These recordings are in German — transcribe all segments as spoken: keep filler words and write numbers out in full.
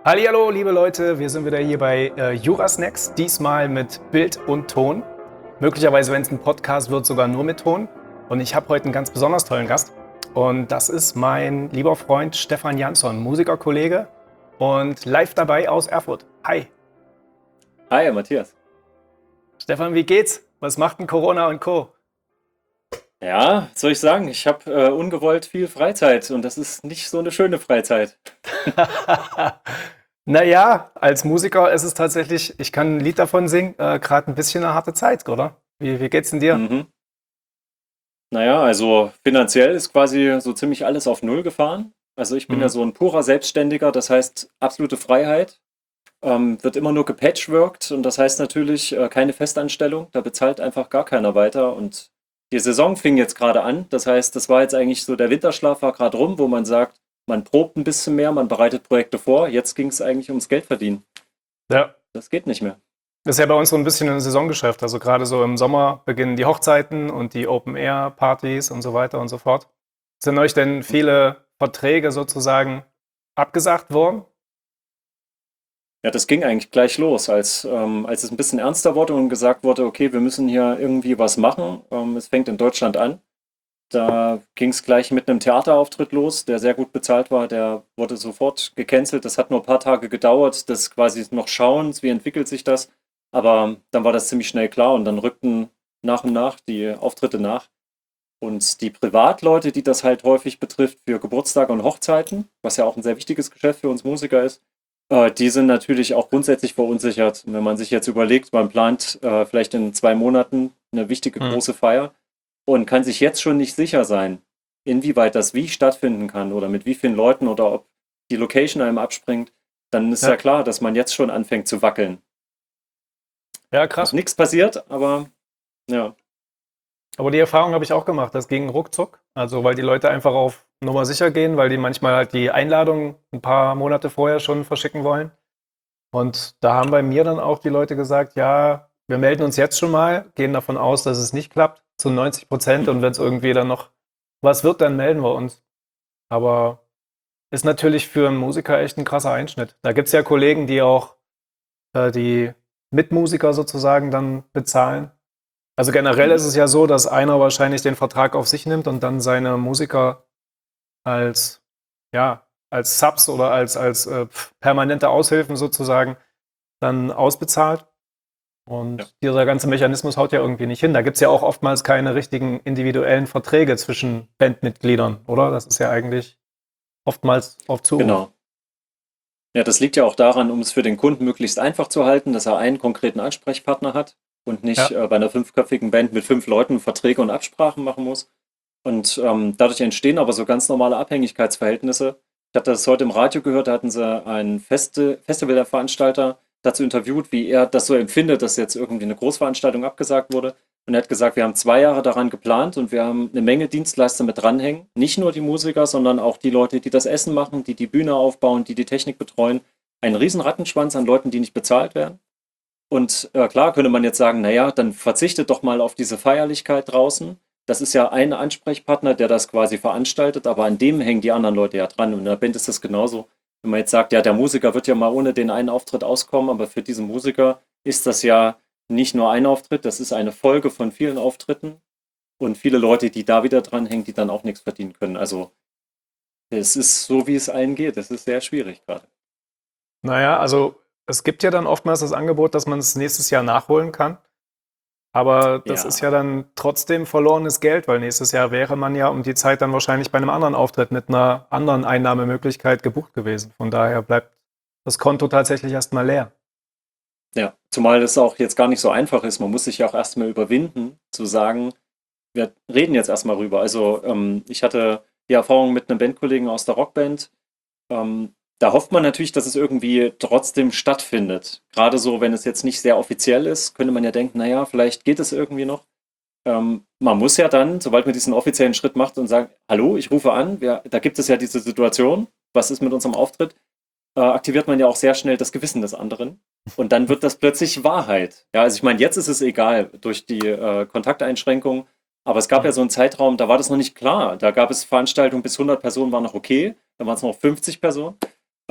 Hallihallo, liebe Leute, wir sind wieder hier bei äh, Jurasnacks, diesmal mit Bild und Ton. Möglicherweise, wenn es ein Podcast wird, sogar nur mit Ton. Und ich habe heute einen ganz besonders tollen Gast. Und das ist mein lieber Freund Stefan Jansson, Musikerkollege und live dabei aus Erfurt. Hi. Hi, Matthias. Stefan, wie geht's? Was macht denn Corona und Co.? Ja, was soll ich sagen? Ich habe äh, ungewollt viel Freizeit und das ist nicht so eine schöne Freizeit. Naja, als Musiker ist es tatsächlich, ich kann ein Lied davon singen, äh, gerade ein bisschen eine harte Zeit, oder? Wie, wie geht's denn dir? Mhm. Naja, also finanziell ist quasi so ziemlich alles auf Null gefahren. Also ich bin ja Mhm. so ein purer Selbstständiger, das heißt absolute Freiheit. Ähm, wird immer nur gepatchworked und das heißt natürlich äh, keine Festanstellung. Da bezahlt einfach gar keiner weiter und die Saison fing jetzt gerade an. Das heißt, das war jetzt eigentlich so, der Winterschlaf war gerade rum, wo man sagt, man probt ein bisschen mehr, man bereitet Projekte vor. Jetzt ging es eigentlich ums Geld verdienen. Ja. Das geht nicht mehr. Das ist ja bei uns so ein bisschen ein Saisongeschäft. Also gerade so im Sommer beginnen die Hochzeiten und die Open-Air-Partys und so weiter und so fort. Sind euch denn viele Verträge sozusagen abgesagt worden? Ja, das ging eigentlich gleich los, als, ähm, als es ein bisschen ernster wurde und gesagt wurde, okay, wir müssen hier irgendwie was machen. Ähm, es fängt in Deutschland an. Da ging es gleich mit einem Theaterauftritt los, der sehr gut bezahlt war. Der wurde sofort gecancelt. Das hat nur ein paar Tage gedauert, das quasi noch schauen, wie entwickelt sich das. Aber dann war das ziemlich schnell klar und dann rückten nach und nach die Auftritte nach. Und die Privatleute, die das halt häufig betrifft für Geburtstage und Hochzeiten, was ja auch ein sehr wichtiges Geschäft für uns Musiker ist, äh, die sind natürlich auch grundsätzlich verunsichert. Wenn man sich jetzt überlegt, man plant äh, vielleicht in zwei Monaten eine wichtige Hm. große Feier und kann sich jetzt schon nicht sicher sein, inwieweit das wie stattfinden kann oder mit wie vielen Leuten oder ob die Location einem abspringt, dann ist ja Ja, klar, dass man jetzt schon anfängt zu wackeln. ja, Noch krass. nichts passiert, aber ja. Aber die Erfahrung habe ich auch gemacht. Das ging ruckzuck. Also weil die Leute einfach auf Nummer sicher gehen, weil die manchmal halt die Einladung ein paar Monate vorher schon verschicken wollen. Und da haben bei mir dann auch die Leute gesagt, ja, wir melden uns jetzt schon mal, gehen davon aus, dass es nicht klappt, zu neunzig Prozent. Und wenn es irgendwie dann noch was wird, dann melden wir uns. Aber ist natürlich für einen Musiker echt ein krasser Einschnitt. Da gibt es ja Kollegen, die auch äh, die Mitmusiker sozusagen dann bezahlen. Also generell Mhm. ist es ja so, dass einer wahrscheinlich den Vertrag auf sich nimmt und dann seine Musiker als, ja, als Subs oder als, als äh, permanente Aushilfen sozusagen dann ausbezahlt. Ja. Und dieser ganze Mechanismus haut ja irgendwie nicht hin. Da gibt es ja auch oftmals keine richtigen individuellen Verträge zwischen Bandmitgliedern, oder? Das ist ja eigentlich oftmals auf Zuruf. Genau. Ja, das liegt ja auch daran, um es für den Kunden möglichst einfach zu halten, dass er einen konkreten Ansprechpartner hat und nicht Ja. äh, bei einer fünfköpfigen Band mit fünf Leuten Verträge und Absprachen machen muss. Und ähm, dadurch entstehen aber so ganz normale Abhängigkeitsverhältnisse. Ich hatte das heute im Radio gehört, da hatten sie einen Festi Festivalveranstalter dazu interviewt, wie er das so empfindet, dass jetzt irgendwie eine Großveranstaltung abgesagt wurde. Und er hat gesagt, wir haben zwei Jahre daran geplant und wir haben eine Menge Dienstleister mit dranhängen. Nicht nur die Musiker, sondern auch die Leute, die das Essen machen, die die Bühne aufbauen, die die Technik betreuen. Ein riesen Rattenschwanz an Leuten, die nicht bezahlt werden. Und äh, klar könnte man jetzt sagen, naja, dann verzichtet doch mal auf diese Feierlichkeit draußen. Das ist ja ein Ansprechpartner, der das quasi veranstaltet, aber an dem hängen die anderen Leute ja dran. Und in der Band ist das genauso. Wenn man jetzt sagt, ja, der Musiker wird ja mal ohne den einen Auftritt auskommen, aber für diesen Musiker ist das ja nicht nur ein Auftritt, das ist eine Folge von vielen Auftritten und viele Leute, die da wieder dranhängen, die dann auch nichts verdienen können. Also es ist so, wie es allen geht. Es ist sehr schwierig gerade. Naja, also es gibt ja dann oftmals das Angebot, dass man es nächstes Jahr nachholen kann. Aber das ist ja Ja, dann trotzdem verlorenes Geld, weil nächstes Jahr wäre man ja um die Zeit dann wahrscheinlich bei einem anderen Auftritt mit einer anderen Einnahmemöglichkeit gebucht gewesen. Von daher bleibt das Konto tatsächlich erstmal leer. ja. Zumal es auch jetzt gar nicht so einfach ist. Man muss sich ja auch erstmal überwinden, zu sagen, wir reden jetzt erstmal rüber. Also ähm, ich hatte die Erfahrung mit einem Bandkollegen aus der Rockband. Ähm, da hofft man natürlich, dass es irgendwie trotzdem stattfindet. Gerade so, wenn es jetzt nicht sehr offiziell ist, könnte man ja denken, naja, vielleicht geht es irgendwie noch. Ähm, man muss ja dann, sobald man diesen offiziellen Schritt macht und sagt, hallo, ich rufe an, wir, da gibt es ja diese Situation, was ist mit unserem Auftritt, äh, aktiviert man ja auch sehr schnell das Gewissen des anderen. Und dann wird das plötzlich Wahrheit. Ja, also ich meine, jetzt ist es egal durch die äh, Kontakteinschränkungen, aber es gab ja Mhm. so einen Zeitraum, da war das noch nicht klar. Da gab es Veranstaltungen bis hundert Personen waren noch okay, dann waren es noch fünfzig Personen.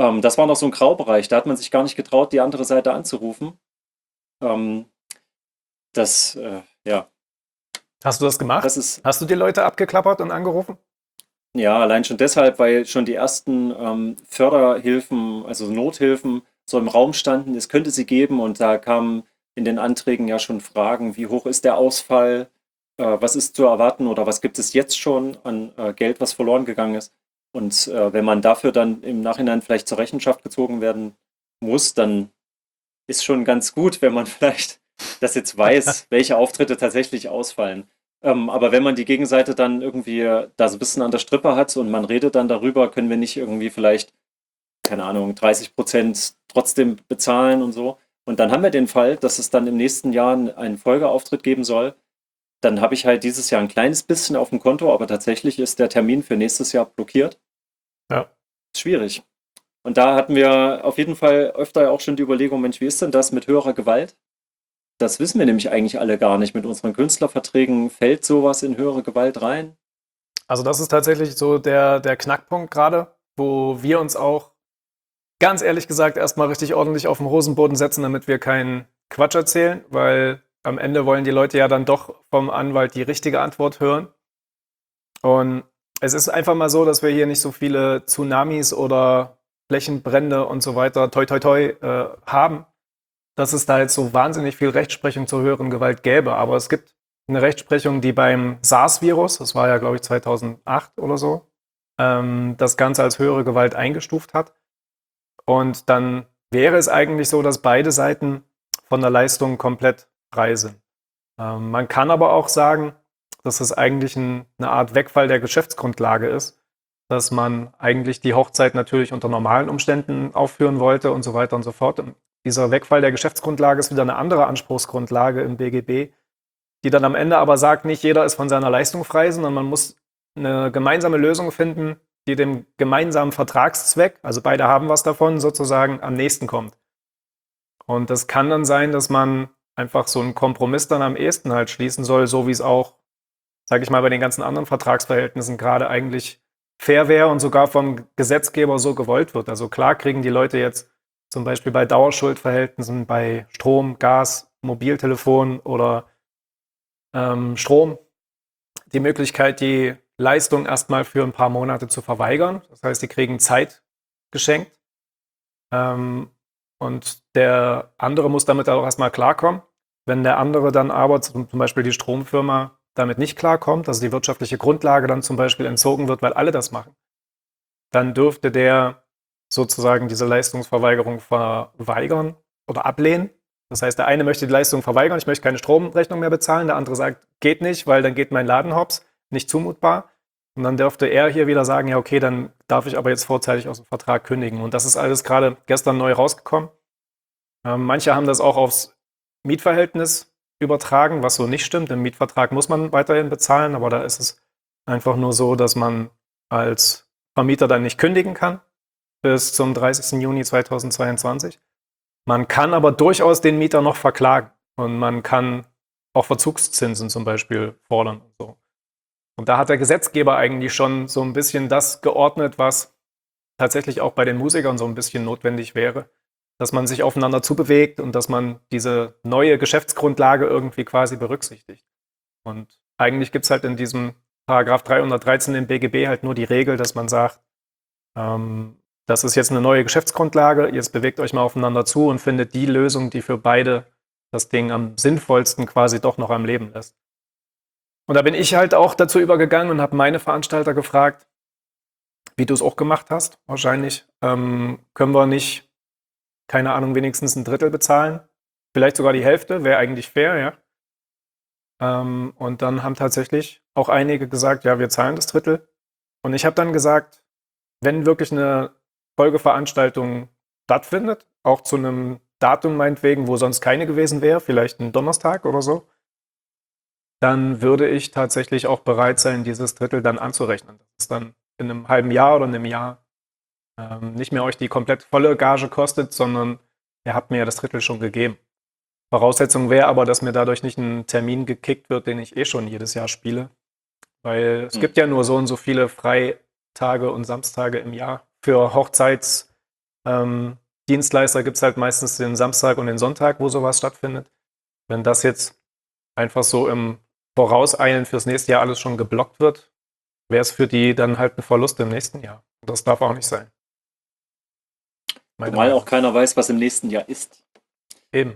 Ähm, das war noch so ein Graubereich, da hat man sich gar nicht getraut, die andere Seite anzurufen. Ähm, das, äh, ja, Hast du das gemacht? das ist, Hast du die Leute abgeklappert und angerufen? ja, allein schon deshalb, weil schon die ersten ähm, Förderhilfen, also Nothilfen, so im Raum standen, es könnte sie geben und da kamen in den Anträgen ja schon Fragen, wie hoch ist der Ausfall, äh, was ist zu erwarten oder was gibt es jetzt schon an äh, Geld, was verloren gegangen ist. Und äh, wenn man dafür dann im Nachhinein vielleicht zur Rechenschaft gezogen werden muss, dann ist schon ganz gut, wenn man vielleicht das jetzt weiß, welche Auftritte tatsächlich ausfallen. Ähm, aber wenn man die Gegenseite dann irgendwie da so ein bisschen an der Strippe hat und man redet dann darüber, können wir nicht irgendwie vielleicht, keine Ahnung, dreißig Prozent trotzdem bezahlen und so. Und dann haben wir den Fall, dass es dann im nächsten Jahr einen Folgeauftritt geben soll. Dann habe ich halt dieses Jahr ein kleines bisschen auf dem Konto, aber tatsächlich ist der Termin für nächstes Jahr blockiert. Ja. Ist schwierig. Und da hatten wir auf jeden Fall öfter auch schon die Überlegung, Mensch, wie ist denn das mit höherer Gewalt? Das wissen wir nämlich eigentlich alle gar nicht. Mit unseren Künstlerverträgen fällt sowas in höhere Gewalt rein? Also das ist tatsächlich so der, der Knackpunkt gerade, wo wir uns auch ganz ehrlich gesagt erstmal richtig ordentlich auf den Hosenboden setzen, damit wir keinen Quatsch erzählen, weil am Ende wollen die Leute ja dann doch vom Anwalt die richtige Antwort hören. Und es ist einfach mal so, dass wir hier nicht so viele Tsunamis oder Flächenbrände und so weiter, toi toi toi, äh, haben, dass es da jetzt so wahnsinnig viel Rechtsprechung zur höheren Gewalt gäbe. Aber es gibt eine Rechtsprechung, die beim SARS-Virus, das war ja, glaube ich, zweitausendacht oder so, ähm, das Ganze als höhere Gewalt eingestuft hat. Und dann wäre es eigentlich so, dass beide Seiten von der Leistung komplett frei sind. Ähm, man kann aber auch sagen, dass es eigentlich ein, eine Art Wegfall der Geschäftsgrundlage ist, dass man eigentlich die Hochzeit natürlich unter normalen Umständen aufführen wollte und so weiter und so fort. Und dieser Wegfall der Geschäftsgrundlage ist wieder eine andere Anspruchsgrundlage im B G B, die dann am Ende aber sagt, nicht jeder ist von seiner Leistung frei, sondern man muss eine gemeinsame Lösung finden, die dem gemeinsamen Vertragszweck, also beide haben was davon, sozusagen am nächsten kommt. Und das kann dann sein, dass man einfach so einen Kompromiss dann am ehesten halt schließen soll, so wie es auch, sage ich mal, bei den ganzen anderen Vertragsverhältnissen gerade eigentlich fair wäre und sogar vom Gesetzgeber so gewollt wird. Also klar kriegen die Leute jetzt zum Beispiel bei Dauerschuldverhältnissen, bei Strom, Gas, Mobiltelefon oder ähm, Strom die Möglichkeit, die Leistung erstmal für ein paar Monate zu verweigern. Das heißt, die kriegen Zeit geschenkt. Ähm, und der andere muss damit auch erstmal klarkommen. Wenn der andere dann aber, zum Beispiel die Stromfirma, damit nicht klarkommt, also die wirtschaftliche Grundlage dann zum Beispiel entzogen wird, weil alle das machen, dann dürfte der sozusagen diese Leistungsverweigerung verweigern oder ablehnen. Das heißt, der eine möchte die Leistung verweigern, ich möchte keine Stromrechnung mehr bezahlen, der andere sagt, geht nicht, weil dann geht mein Laden hops, nicht zumutbar. Und dann dürfte er hier wieder sagen, ja okay, dann darf ich aber jetzt vorzeitig aus dem Vertrag kündigen. Und das ist alles gerade gestern neu rausgekommen. Ähm, manche haben das auch aufs Mietverhältnis übertragen, was so nicht stimmt. Im Mietvertrag muss man weiterhin bezahlen, aber da ist es einfach nur so, dass man als Vermieter dann nicht kündigen kann bis zum dreißigsten Juni zweitausendzweiundzwanzig. Man kann aber durchaus den Mieter noch verklagen und man kann auch Verzugszinsen zum Beispiel fordern und so. Und da hat der Gesetzgeber eigentlich schon so ein bisschen das geordnet, was tatsächlich auch bei den Musikern so ein bisschen notwendig wäre, dass man sich aufeinander zubewegt und dass man diese neue Geschäftsgrundlage irgendwie quasi berücksichtigt. Und eigentlich gibt es halt in diesem Paragraph dreihundertdreizehn im B G B halt nur die Regel, dass man sagt, ähm, das ist jetzt eine neue Geschäftsgrundlage, jetzt bewegt euch mal aufeinander zu und findet die Lösung, die für beide das Ding am sinnvollsten quasi doch noch am Leben lässt. Und da bin ich halt auch dazu übergegangen und habe meine Veranstalter gefragt, wie du es auch gemacht hast, wahrscheinlich, ähm, können wir nicht, keine Ahnung, wenigstens ein Drittel bezahlen? Vielleicht sogar die Hälfte, wäre eigentlich fair, ja. Ähm, und dann haben tatsächlich auch einige gesagt, ja, wir zahlen das Drittel. Und ich habe dann gesagt, wenn wirklich eine Folgeveranstaltung stattfindet, auch zu einem Datum meinetwegen, wo sonst keine gewesen wäre, vielleicht ein Donnerstag oder so, dann würde ich tatsächlich auch bereit sein, dieses Drittel dann anzurechnen. Das ist dann in einem halben Jahr oder einem Jahr ähm, nicht mehr euch die komplett volle Gage kostet, sondern ihr habt mir ja das Drittel schon gegeben. Voraussetzung wäre aber, dass mir dadurch nicht ein Termin gekickt wird, den ich eh schon jedes Jahr spiele. Weil es Hm. gibt ja nur so und so viele Freitage und Samstage im Jahr für Hochzeits- Ähm, Dienstleister gibt es halt meistens den Samstag und den Sonntag, wo sowas stattfindet. Wenn das jetzt einfach so im Vorauseilen fürs nächste Jahr alles schon geblockt wird, wäre es für die dann halt ein Verlust im nächsten Jahr. Und das darf auch nicht sein. Meine Zumal auch Meinung. keiner weiß, was im nächsten Jahr ist. Eben.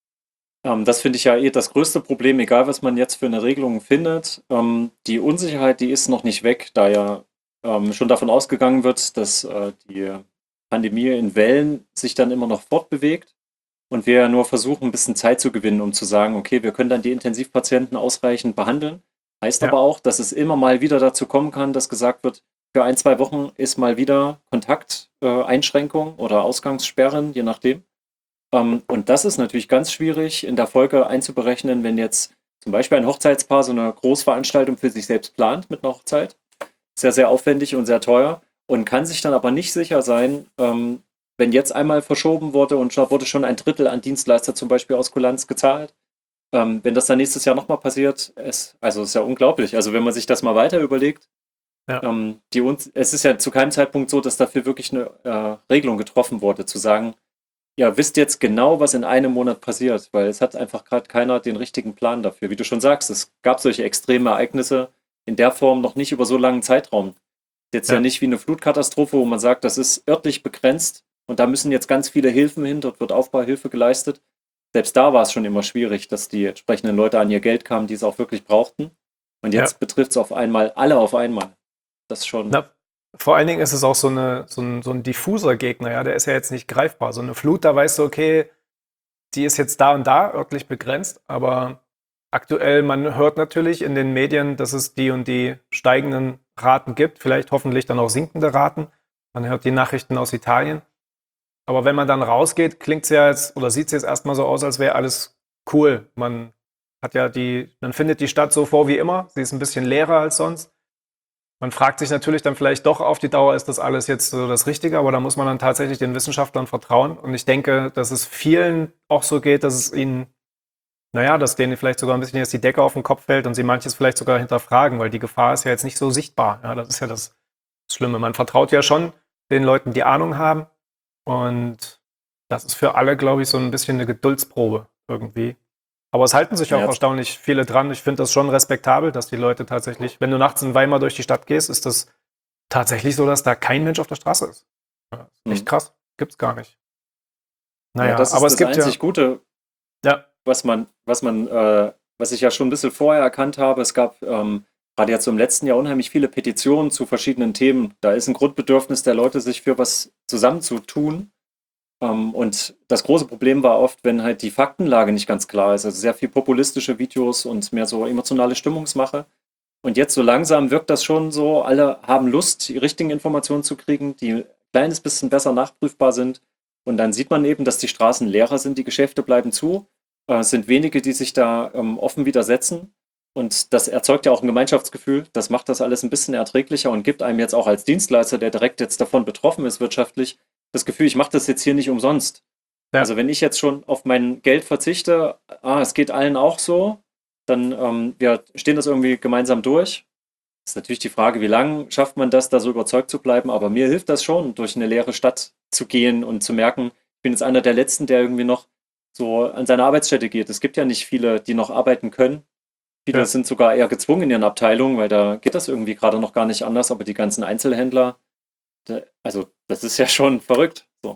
Ähm, das finde ich ja eh das größte Problem, egal was man jetzt für eine Regelung findet. Ähm, die Unsicherheit, die ist noch nicht weg, da ja ähm, schon davon ausgegangen wird, dass äh, die Pandemie in Wellen sich dann immer noch fortbewegt und wir ja nur versuchen, ein bisschen Zeit zu gewinnen, um zu sagen, okay, wir können dann die Intensivpatienten ausreichend behandeln. Heißt aber Ja. auch, dass es immer mal wieder dazu kommen kann, dass gesagt wird, für ein, zwei Wochen ist mal wieder Kontakteinschränkung oder Ausgangssperren, je nachdem. Ähm, und das ist natürlich ganz schwierig in der Folge einzuberechnen, wenn jetzt zum Beispiel ein Hochzeitspaar so eine Großveranstaltung für sich selbst plant mit einer Hochzeit. Sehr, sehr aufwendig und sehr teuer und kann sich dann aber nicht sicher sein, ähm, wenn jetzt einmal verschoben wurde und da wurde schon ein Drittel an Dienstleister zum Beispiel aus Kulanz gezahlt. Ähm, wenn das dann nächstes Jahr nochmal passiert, es, also ist ja unglaublich. Also wenn man sich das mal weiter überlegt, Ja. ähm, die uns, es ist ja zu keinem Zeitpunkt so, dass dafür wirklich eine äh, Regelung getroffen wurde, zu sagen, ja, wisst jetzt genau, was in einem Monat passiert, weil es hat einfach gerade keiner den richtigen Plan dafür. Wie du schon sagst, es gab solche extreme Ereignisse in der Form noch nicht über so langen Zeitraum. Jetzt ja Ja. nicht wie eine Flutkatastrophe, wo man sagt, das ist örtlich begrenzt und da müssen jetzt ganz viele Hilfen hin, dort wird Aufbauhilfe geleistet. Selbst da war es schon immer schwierig, dass die entsprechenden Leute an ihr Geld kamen, die es auch wirklich brauchten. Und Ja. jetzt betrifft es auf einmal alle auf einmal. Das ist schon. Na, vor allen Dingen ist es auch so, eine, so, ein, so ein diffuser Gegner, ja, der ist ja jetzt nicht greifbar. So eine Flut, da weißt du, okay, die ist jetzt da und da örtlich begrenzt, aber aktuell, man hört natürlich in den Medien, dass es die und die steigenden Raten gibt, vielleicht hoffentlich dann auch sinkende Raten. Man hört die Nachrichten aus Italien. Aber wenn man dann rausgeht, klingt es ja jetzt oder sieht es jetzt erstmal so aus, als wäre alles cool. Man hat ja die, man findet die Stadt so vor wie immer. Sie ist ein bisschen leerer als sonst. Man fragt sich natürlich dann vielleicht doch auf die Dauer, ist das alles jetzt so das Richtige, aber da muss man dann tatsächlich den Wissenschaftlern vertrauen. Und ich denke, dass es vielen auch so geht, dass es ihnen, naja, dass denen vielleicht sogar ein bisschen jetzt die Decke auf den Kopf fällt und sie manches vielleicht sogar hinterfragen, weil die Gefahr ist ja jetzt nicht so sichtbar. Ja, das ist ja das Schlimme. Man vertraut ja schon den Leuten, die Ahnung haben. Und das ist für alle, glaube ich, so ein bisschen eine Geduldsprobe irgendwie. Aber es halten sich auch Ja, erstaunlich viele dran. Ich finde das schon respektabel, dass die Leute tatsächlich, wenn du nachts in Weimar durch die Stadt gehst, ist das tatsächlich so, dass da kein Mensch auf der Straße ist. Ja, echt hm. krass. Gibt's gar nicht. Ja, Naja, das aber ist es das gibt ja, einzig Gute, ja, was man, was man, äh, was ich ja schon ein bisschen vorher erkannt habe. Es gab ähm, gerade jetzt so im letzten Jahr unheimlich viele Petitionen zu verschiedenen Themen. Da ist ein Grundbedürfnis der Leute, sich für was zusammenzutun. Ähm, und das große Problem war oft, wenn halt die Faktenlage nicht ganz klar ist. Also sehr viel populistische Videos und mehr so emotionale Stimmungsmache. Und jetzt so langsam wirkt das schon so, alle haben Lust, die richtigen Informationen zu kriegen, die ein kleines bisschen besser nachprüfbar sind. Und dann sieht man eben, dass die Straßen leerer sind, die Geschäfte bleiben zu. Äh, es sind wenige, die sich da ähm, offen widersetzen. Und das erzeugt ja auch ein Gemeinschaftsgefühl. Das macht das alles ein bisschen erträglicher und gibt einem jetzt auch als Dienstleister, der direkt jetzt davon betroffen ist wirtschaftlich, das Gefühl, ich mache das jetzt hier nicht umsonst. ja, Also wenn ich jetzt schon auf mein Geld verzichte, ah, es geht allen auch so, dann ähm, wir stehen das irgendwie gemeinsam durch. Ist natürlich die Frage, wie lange schafft man das, da so überzeugt zu bleiben. Aber mir hilft das schon, durch eine leere Stadt zu gehen und zu merken, ich bin jetzt einer der Letzten, der irgendwie noch so an seine Arbeitsstätte geht. Es gibt ja nicht viele, die noch arbeiten können. Viele ja. sind sogar eher gezwungen in ihren Abteilungen, weil da geht das irgendwie gerade noch gar nicht anders. Aber die ganzen Einzelhändler, da, also das ist ja schon verrückt. So,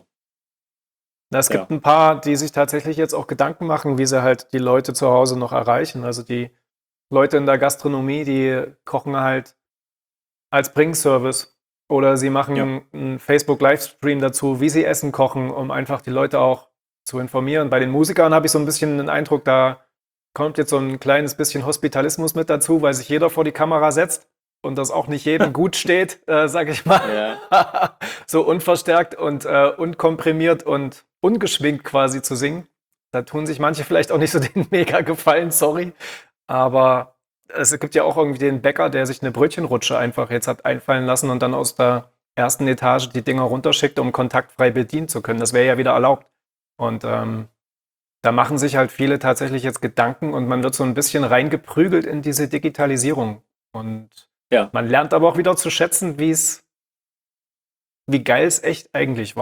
Na, es ja. gibt ein paar, die sich tatsächlich jetzt auch Gedanken machen, wie sie halt die Leute zu Hause noch erreichen. Also die Leute in der Gastronomie, die kochen halt als Bringservice oder sie Ja. machen einen Facebook-Livestream dazu, wie sie Essen kochen, um einfach die Leute auch zu informieren. Bei den Musikern habe ich so ein bisschen den Eindruck, da kommt jetzt so ein kleines bisschen Hospitalismus mit dazu, weil sich jeder vor die Kamera setzt und das auch nicht jedem gut steht, äh, sage ich mal. Ja. So unverstärkt und äh, unkomprimiert und ungeschminkt quasi zu singen. Da tun sich manche vielleicht auch nicht so den mega Gefallen, sorry. Aber es gibt ja auch irgendwie den Bäcker, der sich eine Brötchenrutsche einfach jetzt hat einfallen lassen und dann aus der ersten Etage die Dinger runterschickt, um kontaktfrei bedienen zu können. Das wäre ja wieder erlaubt. Und ähm, da machen sich halt viele tatsächlich jetzt Gedanken und man wird so ein bisschen reingeprügelt in diese Digitalisierung. Und Ja. man lernt aber auch wieder zu schätzen, wie es, wie geil es echt eigentlich war.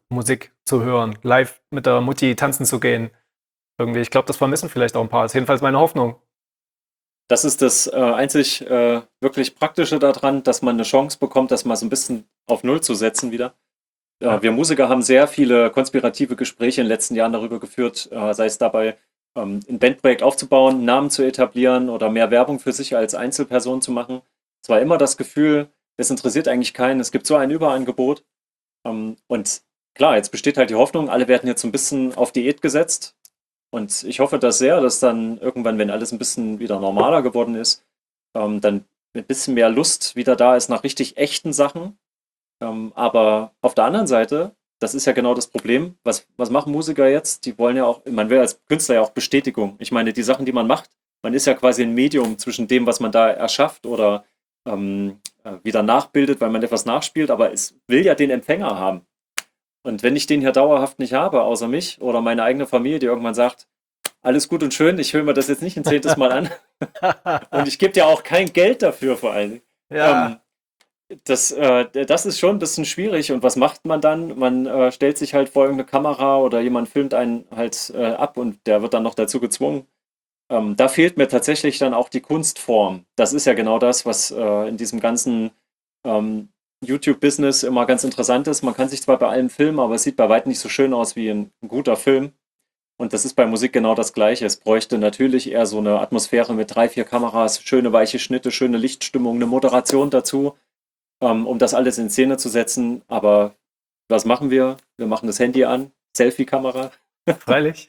Musik zu hören, live mit der Mutti tanzen zu gehen. Irgendwie, ich glaube, das vermissen vielleicht auch ein paar. Das ist jedenfalls meine Hoffnung. Das ist das äh, einzig äh, wirklich Praktische daran, dass man eine Chance bekommt, das mal so ein bisschen auf Null zu setzen wieder. Äh, Ja, wir Musiker haben sehr viele konspirative Gespräche in den letzten Jahren darüber geführt, äh, sei es dabei, ähm, ein Bandprojekt aufzubauen, einen Namen zu etablieren oder mehr Werbung für sich als Einzelperson zu machen. Es war immer das Gefühl, es interessiert eigentlich keinen, es gibt so ein Überangebot. Ähm, und klar, jetzt besteht halt die Hoffnung, alle werden jetzt so ein bisschen auf Diät gesetzt. Und ich hoffe das sehr, dass dann irgendwann, wenn alles ein bisschen wieder normaler geworden ist, ähm, dann ein bisschen mehr Lust wieder da ist nach richtig echten Sachen. Ähm, aber auf der anderen Seite, das ist ja genau das Problem, was, was machen Musiker jetzt? Die wollen ja auch, man will als Künstler ja auch Bestätigung. Ich meine, die Sachen, die man macht, man ist ja quasi ein Medium zwischen dem, was man da erschafft oder ähm, äh, wieder nachbildet, weil man etwas nachspielt, aber es will ja den Empfänger haben. Und wenn ich den hier dauerhaft nicht habe, außer mich oder meine eigene Familie, die irgendwann sagt, alles gut und schön, ich höre mir das jetzt nicht ein zehntes Mal an und ich gebe dir auch kein Geld dafür vor allen Dingen. Ähm, ja, das, äh, das ist schon ein bisschen schwierig. Und was macht man dann? Man äh, stellt sich halt vor irgendeine Kamera oder jemand filmt einen halt äh, ab und der wird dann noch dazu gezwungen. Ähm, da fehlt mir tatsächlich dann auch die Kunstform. Das ist ja genau das, was äh, in diesem ganzen ähm, YouTube-Business immer ganz interessant ist. Man kann sich zwar bei allem filmen, aber es sieht bei weitem nicht so schön aus wie ein, ein guter Film. Und das ist bei Musik genau das Gleiche. Es bräuchte natürlich eher so eine Atmosphäre mit drei, vier Kameras, schöne weiche Schnitte, schöne Lichtstimmung, eine Moderation dazu, ähm, um das alles in Szene zu setzen. Aber was machen wir? Wir machen das Handy an, Selfie-Kamera. freilich.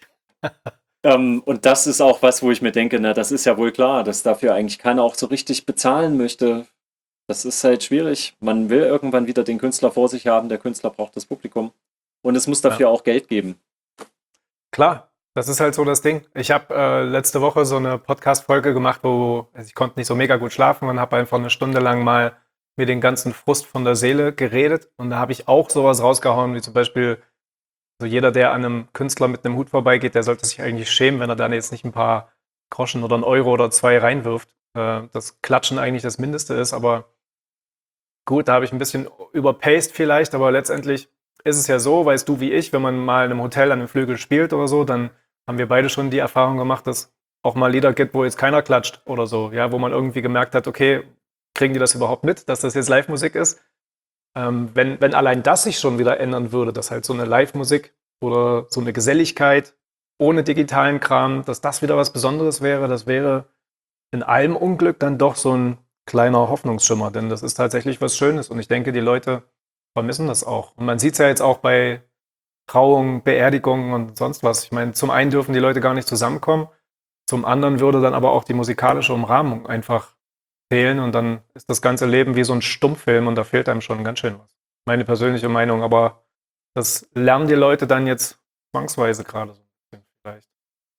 Ähm, und das ist auch was, wo ich mir denke, na, das ist ja wohl klar, dass dafür eigentlich keiner auch so richtig bezahlen möchte. Das ist halt schwierig. Man will irgendwann wieder den Künstler vor sich haben, der Künstler braucht das Publikum. Und es muss Ja. dafür auch Geld geben. Klar, das ist halt so das Ding. Ich habe äh, letzte Woche so eine Podcast-Folge gemacht, wo also ich konnte nicht so mega gut schlafen und habe einfach eine Stunde lang mal mir den ganzen Frust von der Seele geredet. Und da habe ich auch sowas rausgehauen, wie zum Beispiel, so jeder, der an einem Künstler mit einem Hut vorbeigeht, der sollte sich eigentlich schämen, wenn er dann jetzt nicht ein paar Groschen oder einen Euro oder zwei reinwirft. Äh, das Klatschen eigentlich das Mindeste ist, aber gut, da habe ich ein bisschen überpaced vielleicht, aber letztendlich ist es ja so, weißt du wie ich, wenn man mal in einem Hotel an einem Flügel spielt oder so, dann haben wir beide schon die Erfahrung gemacht, dass auch mal Lieder gibt, wo jetzt keiner klatscht oder so, ja, wo man irgendwie gemerkt hat, okay, kriegen die das überhaupt mit, dass das jetzt Live-Musik ist? Ähm, wenn, wenn allein das sich schon wieder ändern würde, dass halt so eine Live-Musik oder so eine Geselligkeit ohne digitalen Kram, dass das wieder was Besonderes wäre, das wäre in allem Unglück dann doch so ein kleiner Hoffnungsschimmer, denn das ist tatsächlich was Schönes und ich denke, die Leute vermissen das auch. Und man sieht es ja jetzt auch bei Trauungen, Beerdigungen und sonst was. Ich meine, zum einen dürfen die Leute gar nicht zusammenkommen, zum anderen würde dann aber auch die musikalische Umrahmung einfach fehlen und dann ist das ganze Leben wie so ein Stummfilm und da fehlt einem schon ganz schön was. Meine persönliche Meinung, aber das lernen die Leute dann jetzt zwangsweise gerade so ein bisschen vielleicht.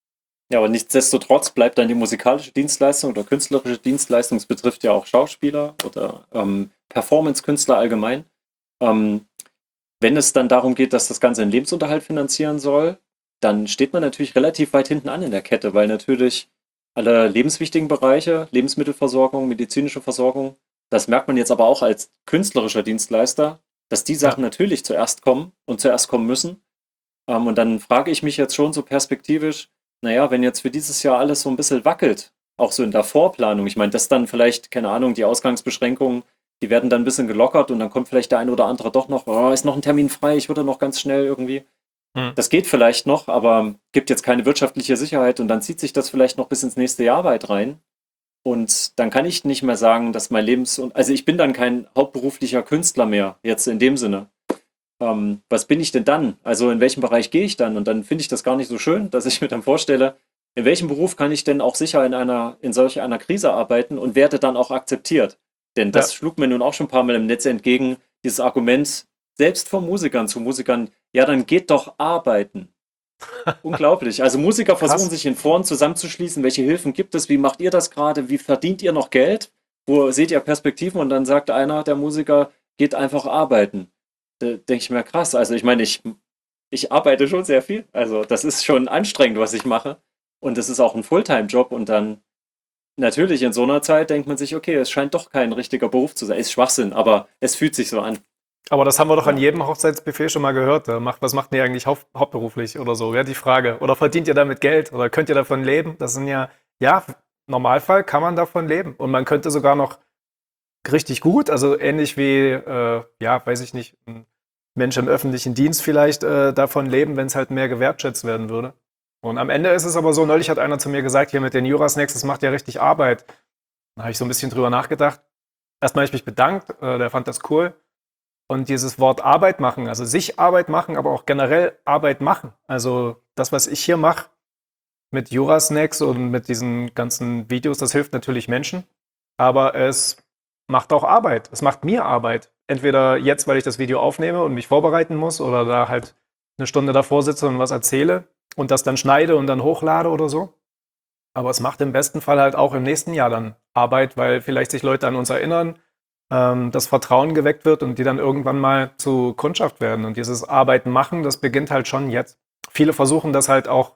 Ja, aber nichtsdestotrotz bleibt dann die musikalische Dienstleistung oder künstlerische Dienstleistung, es betrifft ja auch Schauspieler oder ähm, Performance-Künstler allgemein. Ähm, wenn es dann darum geht, dass das Ganze einen Lebensunterhalt finanzieren soll, dann steht man natürlich relativ weit hinten an in der Kette, weil natürlich alle lebenswichtigen Bereiche, Lebensmittelversorgung, medizinische Versorgung, das merkt man jetzt aber auch als künstlerischer Dienstleister, dass die Sachen Ja, natürlich zuerst kommen und zuerst kommen müssen. Ähm, und dann frage ich mich jetzt schon so perspektivisch, naja, wenn jetzt für dieses Jahr alles so ein bisschen wackelt, auch so in der Vorplanung, ich meine, das dann vielleicht, keine Ahnung, die Ausgangsbeschränkungen, die werden dann ein bisschen gelockert und dann kommt vielleicht der ein oder andere doch noch, oh, ist noch ein Termin frei, ich würde noch ganz schnell irgendwie. hm. Das geht vielleicht noch, aber gibt jetzt keine wirtschaftliche Sicherheit und dann zieht sich das vielleicht noch bis ins nächste Jahr weit rein. Und dann kann ich nicht mehr sagen, dass mein Lebens... Also ich bin dann kein hauptberuflicher Künstler mehr, jetzt in dem Sinne. Ähm, was bin ich denn dann? Also in welchem Bereich gehe ich dann? Und dann finde ich das gar nicht so schön, dass ich mir dann vorstelle, in welchem Beruf kann ich denn auch sicher in einer, in solch einer Krise arbeiten und werde dann auch akzeptiert? Denn das Ja, schlug mir nun auch schon ein paar Mal im Netz entgegen, dieses Argument, selbst von Musikern zu Musikern, ja, dann geht doch arbeiten. Unglaublich. Also Musiker versuchen krass. sich in Foren zusammenzuschließen. Welche Hilfen gibt es? Wie macht ihr das gerade? Wie verdient ihr noch Geld? Wo seht ihr Perspektiven? Und dann sagt einer der Musiker, geht einfach arbeiten. Da denke ich mir, krass. Also ich meine, ich, ich arbeite schon sehr viel. Also das ist schon anstrengend, was ich mache. Und das ist auch ein Fulltime-Job. Und dann natürlich in so einer Zeit denkt man sich, okay, es scheint doch kein richtiger Beruf zu sein. Ist Schwachsinn, aber es fühlt sich so an. Aber das haben wir doch an Ja. jedem Hochzeitsbuffet schon mal gehört. Äh, Macht, was macht ihr eigentlich haupt, hauptberuflich oder so? Wäre die Frage. Oder verdient ihr damit Geld? Oder könnt ihr davon leben? Das sind ja, ja, im Normalfall kann man davon leben. Und man könnte sogar noch richtig gut, also ähnlich wie, äh, ja, weiß ich nicht, ein Mensch im öffentlichen Dienst vielleicht äh, davon leben, wenn es halt mehr gewertschätzt werden würde. Und am Ende ist es aber so, neulich hat einer zu mir gesagt, hier mit den Jurasnacks, das macht ja richtig Arbeit. Da habe ich so ein bisschen drüber nachgedacht. Erstmal habe ich mich bedankt, äh, der fand das cool. Und dieses Wort Arbeit machen, also sich Arbeit machen, aber auch generell Arbeit machen. Also das, was ich hier mache mit Jurasnacks und mit diesen ganzen Videos, das hilft natürlich Menschen, aber es macht auch Arbeit. Es macht mir Arbeit. Entweder jetzt, weil ich das Video aufnehme und mich vorbereiten muss oder da halt eine Stunde davor sitze und was erzähle und das dann schneide und dann hochlade oder so. Aber es macht im besten Fall halt auch im nächsten Jahr dann Arbeit, weil vielleicht sich Leute an uns erinnern, ähm, das Vertrauen geweckt wird und die dann irgendwann mal zu Kundschaft werden. Und dieses Arbeiten machen, das beginnt halt schon jetzt. Viele versuchen das halt auch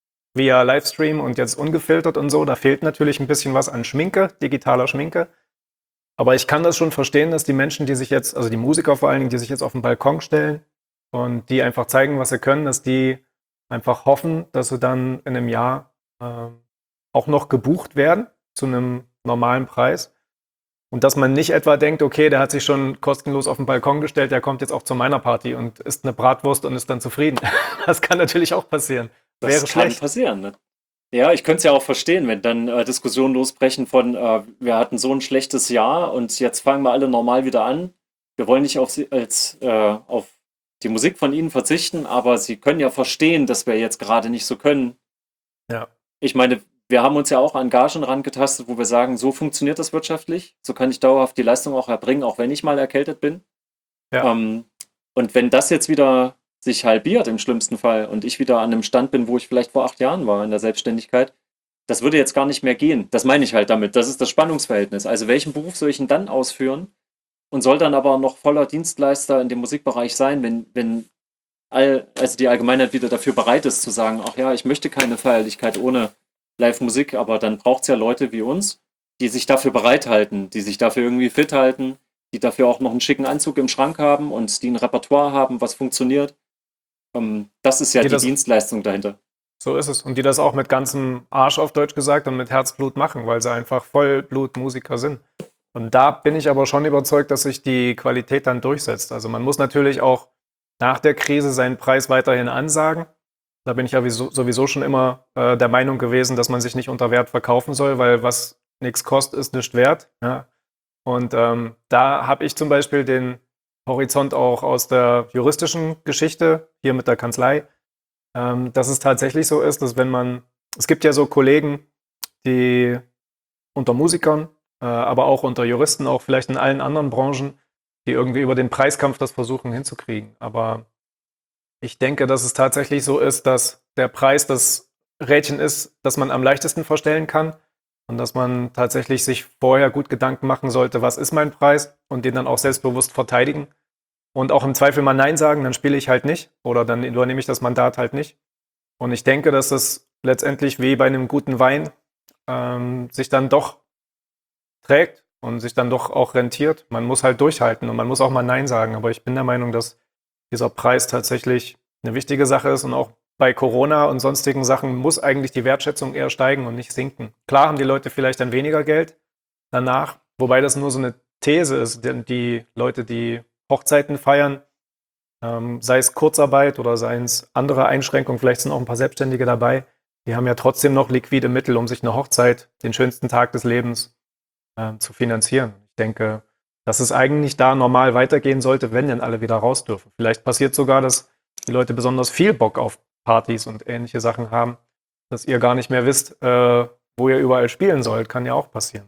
via Livestream und jetzt ungefiltert und so. Da fehlt natürlich ein bisschen was an Schminke, digitaler Schminke. Aber ich kann das schon verstehen, dass die Menschen, die sich jetzt, also die Musiker vor allen Dingen, die sich jetzt auf den Balkon stellen und die einfach zeigen, was sie können, dass die einfach hoffen, dass sie dann in einem Jahr ähm, auch noch gebucht werden zu einem normalen Preis. Und dass man nicht etwa denkt, okay, der hat sich schon kostenlos auf den Balkon gestellt, der kommt jetzt auch zu meiner Party und isst eine Bratwurst und ist dann zufrieden. Das kann natürlich auch passieren. Das Wäre kann schlecht. passieren, ne? Ja, ich könnte es ja auch verstehen, wenn dann äh, Diskussionen losbrechen von, äh, wir hatten so ein schlechtes Jahr und jetzt fangen wir alle normal wieder an. Wir wollen nicht auf, sie, als, äh, auf die Musik von Ihnen verzichten, aber Sie können ja verstehen, dass wir jetzt gerade nicht so können. Ja. Ich meine, wir haben uns ja auch an Gagen rangetastet, wo wir sagen, so funktioniert das wirtschaftlich, so kann ich dauerhaft die Leistung auch erbringen, auch wenn ich mal erkältet bin. Ja. Ähm, und wenn das jetzt wieder sich halbiert im schlimmsten Fall und ich wieder an einem Stand bin, wo ich vielleicht vor acht Jahren war in der Selbstständigkeit, das würde jetzt gar nicht mehr gehen. Das meine ich halt damit. Das ist das Spannungsverhältnis. Also welchen Beruf soll ich denn dann ausführen und soll dann aber noch voller Dienstleister in dem Musikbereich sein, wenn, wenn all, also die Allgemeinheit wieder dafür bereit ist zu sagen, ach ja, ich möchte keine Feierlichkeit ohne Live-Musik, aber dann braucht es ja Leute wie uns, die sich dafür bereithalten, die sich dafür irgendwie fit halten, die dafür auch noch einen schicken Anzug im Schrank haben und die ein Repertoire haben, was funktioniert. Ähm, das ist ja Die die das, Dienstleistung dahinter. so ist es. Und die das auch mit ganzem Arsch auf Deutsch gesagt und mit Herzblut machen, weil sie einfach Vollblutmusiker sind. Und da bin ich aber schon überzeugt, dass sich die Qualität dann durchsetzt. Also man muss natürlich auch nach der Krise seinen Preis weiterhin ansagen. Da bin ich ja sowieso, sowieso schon immer äh, der Meinung gewesen, dass man sich nicht unter Wert verkaufen soll, weil was nichts kostet, ist nichts wert. Ja? Und ähm, da habe ich zum Beispiel den Horizont auch aus der juristischen Geschichte, hier mit der Kanzlei, ähm, dass es tatsächlich so ist, dass wenn man, es gibt ja so Kollegen, die unter Musikern, äh, aber auch unter Juristen, auch vielleicht in allen anderen Branchen, die irgendwie über den Preiskampf das versuchen hinzukriegen. Aber ich denke, dass es tatsächlich so ist, dass der Preis das Rädchen ist, das man am leichtesten verstellen kann und dass man tatsächlich sich vorher gut Gedanken machen sollte, was ist mein Preis und den dann auch selbstbewusst verteidigen und auch im Zweifel mal Nein sagen, dann spiele ich halt nicht oder dann übernehme ich das Mandat halt nicht. Und ich denke, dass das letztendlich wie bei einem guten Wein ähm, sich dann doch trägt und sich dann doch auch rentiert. Man muss halt durchhalten und man muss auch mal Nein sagen. Aber ich bin der Meinung, dass dieser Preis tatsächlich eine wichtige Sache ist und auch bei Corona und sonstigen Sachen muss eigentlich die Wertschätzung eher steigen und nicht sinken. Klar haben die Leute vielleicht dann weniger Geld danach, wobei das nur so eine These ist, denn die Leute, die Hochzeiten feiern, ähm, sei es Kurzarbeit oder seien es andere Einschränkungen, vielleicht sind auch ein paar Selbstständige dabei, die haben ja trotzdem noch liquide Mittel, um sich eine Hochzeit, den schönsten Tag des Lebens, äh, zu finanzieren. Ich denke, dass es eigentlich da normal weitergehen sollte, wenn denn alle wieder raus dürfen. Vielleicht passiert sogar, dass die Leute besonders viel Bock auf Partys und ähnliche Sachen haben, dass ihr gar nicht mehr wisst, äh, wo ihr überall spielen sollt. Kann ja auch passieren.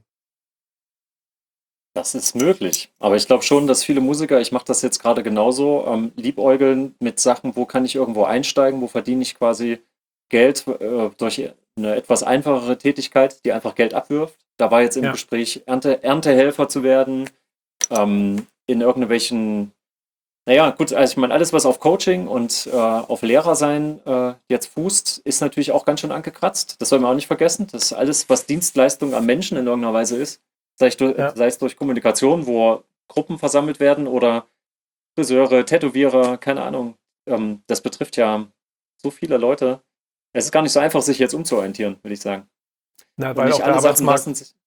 Das ist möglich. Aber ich glaube schon, dass viele Musiker, ich mache das jetzt gerade genauso, ähm, liebäugeln mit Sachen, wo kann ich irgendwo einsteigen, wo verdiene ich quasi Geld äh, durch eine etwas einfachere Tätigkeit, die einfach Geld abwirft. Da war jetzt im Ja. Gespräch, Ernte, Erntehelfer zu werden, ähm, in irgendwelchen, naja, gut, also ich meine, alles, was auf Coaching und äh, auf Lehrer sein äh, jetzt fußt, ist natürlich auch ganz schön angekratzt. Das soll man auch nicht vergessen. Das ist alles, was Dienstleistung am Menschen in irgendeiner Weise ist, sei es durch, Ja. sei es durch Kommunikation, wo Gruppen versammelt werden oder Friseure, Tätowierer, keine Ahnung. Ähm, das betrifft ja so viele Leute. Es ist gar nicht so einfach, sich jetzt umzuorientieren, würde ich sagen. Na, Und weil nicht auch der alle Sachen Arbeitsmarkt, lassen sich.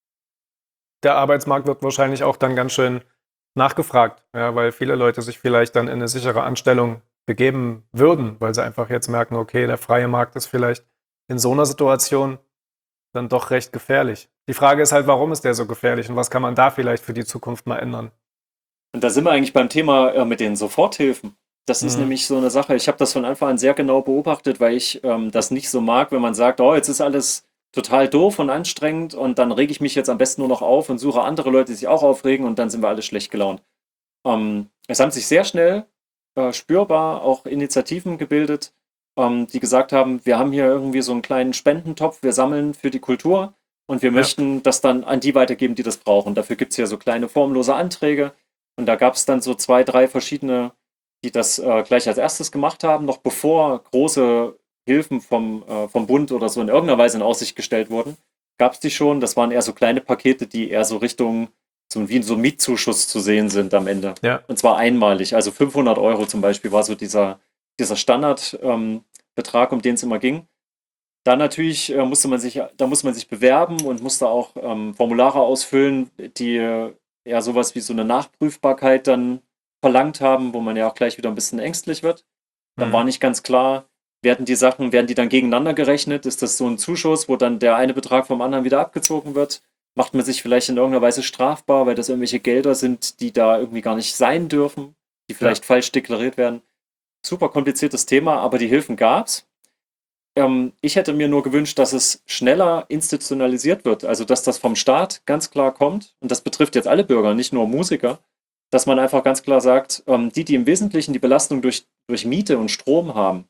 der Arbeitsmarkt wird wahrscheinlich auch dann ganz schön nachgefragt, ja, weil viele Leute sich vielleicht dann in eine sichere Anstellung begeben würden, weil sie einfach jetzt merken, okay, der freie Markt ist vielleicht in so einer Situation dann doch recht gefährlich. Die Frage ist halt, warum ist der so gefährlich und was kann man da vielleicht für die Zukunft mal ändern? Und da sind wir eigentlich beim Thema äh, mit den Soforthilfen. Das ist Mhm. nämlich so eine Sache. Ich habe das von Anfang an sehr genau beobachtet, weil ich ähm, das nicht so mag, wenn man sagt, oh, jetzt ist alles total doof und anstrengend und dann rege ich mich jetzt am besten nur noch auf und suche andere Leute, die sich auch aufregen und dann sind wir alle schlecht gelaunt. Ähm, es haben sich sehr schnell äh, spürbar auch Initiativen gebildet, ähm, die gesagt haben, wir haben hier irgendwie so einen kleinen Spendentopf, wir sammeln für die Kultur und wir Ja. möchten das dann an die weitergeben, die das brauchen. Dafür gibt es ja so kleine formlose Anträge und da gab es dann so zwei, drei verschiedene, die das äh, gleich als erstes gemacht haben, noch bevor große Hilfen vom, äh, vom Bund oder so in irgendeiner Weise in Aussicht gestellt wurden. Gab es die schon? Das waren eher so kleine Pakete, die eher so Richtung so wie so ein Mietzuschuss zu sehen sind am Ende. Ja. Und zwar einmalig. Also fünfhundert Euro zum Beispiel war so dieser, dieser Standardbetrag, ähm, Betrag, um den es immer ging. Da natürlich äh, musste man sich, da muss man sich bewerben und musste auch ähm, Formulare ausfüllen, die äh, eher sowas wie so eine Nachprüfbarkeit dann verlangt haben, wo man ja auch gleich wieder ein bisschen ängstlich wird. Dann war Mhm. nicht ganz klar, werden die Sachen, werden die dann gegeneinander gerechnet? Ist das so ein Zuschuss, wo dann der eine Betrag vom anderen wieder abgezogen wird? Macht man sich vielleicht in irgendeiner Weise strafbar, weil das irgendwelche Gelder sind, die da irgendwie gar nicht sein dürfen, die Ja. vielleicht falsch deklariert werden? Super kompliziertes Thema, aber die Hilfen gab's. Ähm, ich hätte mir nur gewünscht, dass es schneller institutionalisiert wird, also dass das vom Staat ganz klar kommt, und das betrifft jetzt alle Bürger, nicht nur Musiker, dass man einfach ganz klar sagt, ähm, die, die im Wesentlichen die Belastung durch, durch Miete und Strom haben,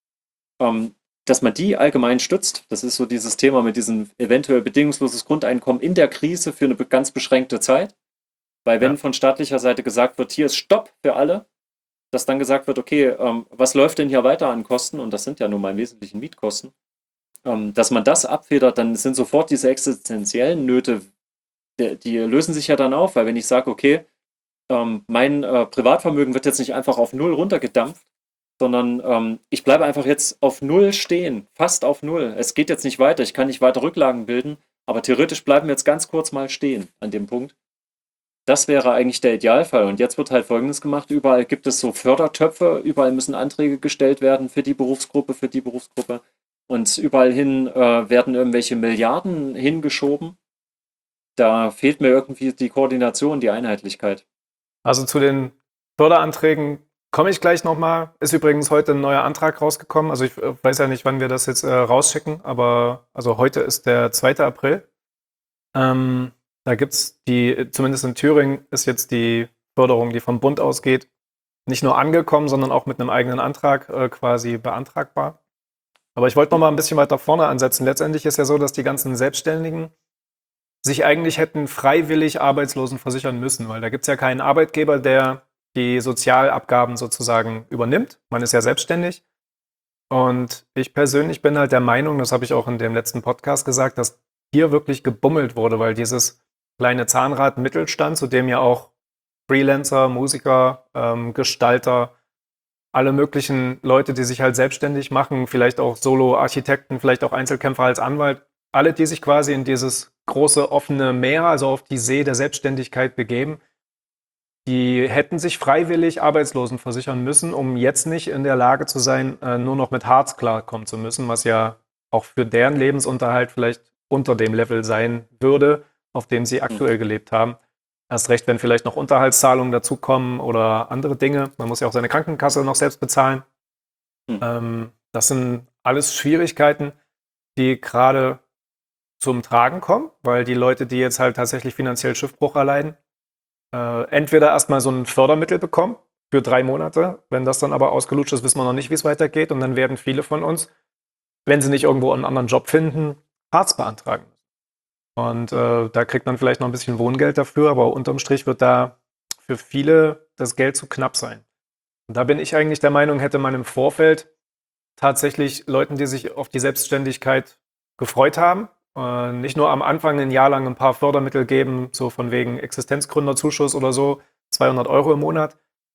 ähm, dass man die allgemein stützt. Das ist so dieses Thema mit diesem eventuell bedingungsloses Grundeinkommen in der Krise für eine ganz beschränkte Zeit. Weil wenn Ja. von staatlicher Seite gesagt wird, hier ist Stopp für alle, dass dann gesagt wird, okay, ähm, was läuft denn hier weiter an Kosten? Und das sind ja nun mal im Wesentlichen Mietkosten. Ähm, dass man das abfedert, dann sind sofort diese existenziellen Nöte, die, die lösen sich ja dann auf. Weil wenn ich sage, okay, ähm, mein äh, Privatvermögen wird jetzt nicht einfach auf Null runtergedampft, sondern ähm, ich bleibe einfach jetzt auf Null stehen, fast auf Null. Es geht jetzt nicht weiter, ich kann nicht weiter Rücklagen bilden, aber theoretisch bleiben wir jetzt ganz kurz mal stehen an dem Punkt. Das wäre eigentlich der Idealfall. Und jetzt wird halt Folgendes gemacht: Überall gibt es so Fördertöpfe, überall müssen Anträge gestellt werden für die Berufsgruppe, für die Berufsgruppe. Und überall hin äh, werden irgendwelche Milliarden hingeschoben. Da fehlt mir irgendwie die Koordination, die Einheitlichkeit. Also zu den Förderanträgen komme ich gleich nochmal. Ist übrigens heute ein neuer Antrag rausgekommen. Also ich äh, weiß ja nicht, wann wir das jetzt äh, rausschicken, aber also heute ist der zweite April. Ähm, da gibt es die, zumindest in Thüringen ist jetzt die Förderung, die vom Bund ausgeht, nicht nur angekommen, sondern auch mit einem eigenen Antrag äh, quasi beantragbar. Aber ich wollte noch mal ein bisschen weiter vorne ansetzen. Letztendlich ist ja so, dass die ganzen Selbstständigen sich eigentlich hätten freiwillig Arbeitslosen versichern müssen, weil da gibt es ja keinen Arbeitgeber, der die Sozialabgaben sozusagen übernimmt. Man ist ja selbstständig. Und ich persönlich bin halt der Meinung, das habe ich auch in dem letzten Podcast gesagt, dass hier wirklich gebummelt wurde, weil dieses kleine Zahnrad Mittelstand, zu dem ja auch Freelancer, Musiker, ähm, Gestalter, alle möglichen Leute, die sich halt selbstständig machen, vielleicht auch Solo-Architekten, vielleicht auch Einzelkämpfer als Anwalt, alle, die sich quasi in dieses große offene Meer, also auf die See der Selbstständigkeit begeben, die hätten sich freiwillig Arbeitslosen versichern müssen, um jetzt nicht in der Lage zu sein, äh, nur noch mit Hartz klarkommen zu müssen, was ja auch für deren Lebensunterhalt vielleicht unter dem Level sein würde, auf dem sie Hm, aktuell gelebt haben. Erst recht, wenn vielleicht noch Unterhaltszahlungen dazukommen oder andere Dinge. Man muss ja auch seine Krankenkasse noch selbst bezahlen. hm. Ähm, das sind alles Schwierigkeiten, die gerade zum Tragen kommen, weil die Leute, die jetzt halt tatsächlich finanziell Schiffbruch erleiden, äh, entweder erstmal so ein Fördermittel bekommen für drei Monate. Wenn das dann aber ausgelutscht ist, wissen wir noch nicht, wie es weitergeht. Und dann werden viele von uns, wenn sie nicht irgendwo einen anderen Job finden, Hartz beantragen müssen. Und äh, da kriegt man vielleicht noch ein bisschen Wohngeld dafür, aber unterm Strich wird da für viele das Geld zu knapp sein. Und da bin ich eigentlich der Meinung, hätte man im Vorfeld tatsächlich Leuten, die sich auf die Selbstständigkeit gefreut haben, äh, nicht nur am Anfang ein Jahr lang ein paar Fördermittel geben, so von wegen Existenzgründerzuschuss oder so, zweihundert Euro im Monat,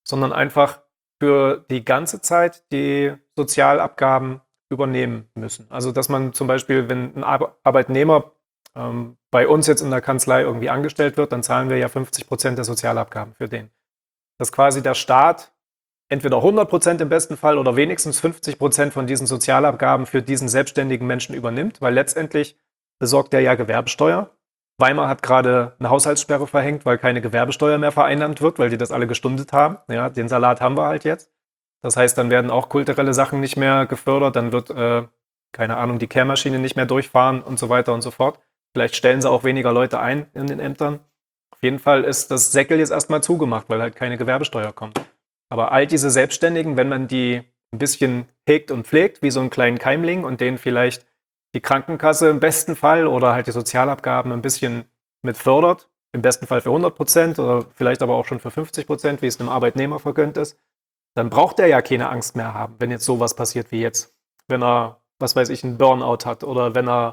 sondern einfach für die ganze Zeit die Sozialabgaben übernehmen müssen. Also dass man zum Beispiel, wenn ein Ar- Arbeitnehmer ähm, bei uns jetzt in der Kanzlei irgendwie angestellt wird, dann zahlen wir ja fünfzig Prozent der Sozialabgaben für den. Dass quasi der Staat entweder hundert Prozent im besten Fall oder wenigstens fünfzig Prozent von diesen Sozialabgaben für diesen selbstständigen Menschen übernimmt, weil letztendlich besorgt er ja Gewerbesteuer. Weimar hat gerade eine Haushaltssperre verhängt, weil keine Gewerbesteuer mehr vereinnahmt wird, weil die das alle gestundet haben. Ja, den Salat haben wir halt jetzt. Das heißt, dann werden auch kulturelle Sachen nicht mehr gefördert, dann wird, äh, keine Ahnung, die Kehrmaschine nicht mehr durchfahren und so weiter und so fort. Vielleicht stellen sie auch weniger Leute ein in den Ämtern. Auf jeden Fall ist das Säckel jetzt erstmal zugemacht, weil halt keine Gewerbesteuer kommt. Aber all diese Selbstständigen, wenn man die ein bisschen hegt und pflegt, wie so einen kleinen Keimling und denen vielleicht die Krankenkasse im besten Fall oder halt die Sozialabgaben ein bisschen mit fördert, im besten Fall für hundert Prozent oder vielleicht aber auch schon für fünfzig Prozent, wie es einem Arbeitnehmer vergönnt ist, dann braucht er ja keine Angst mehr haben, wenn jetzt sowas passiert wie jetzt. Wenn er, was weiß ich, einen Burnout hat oder wenn er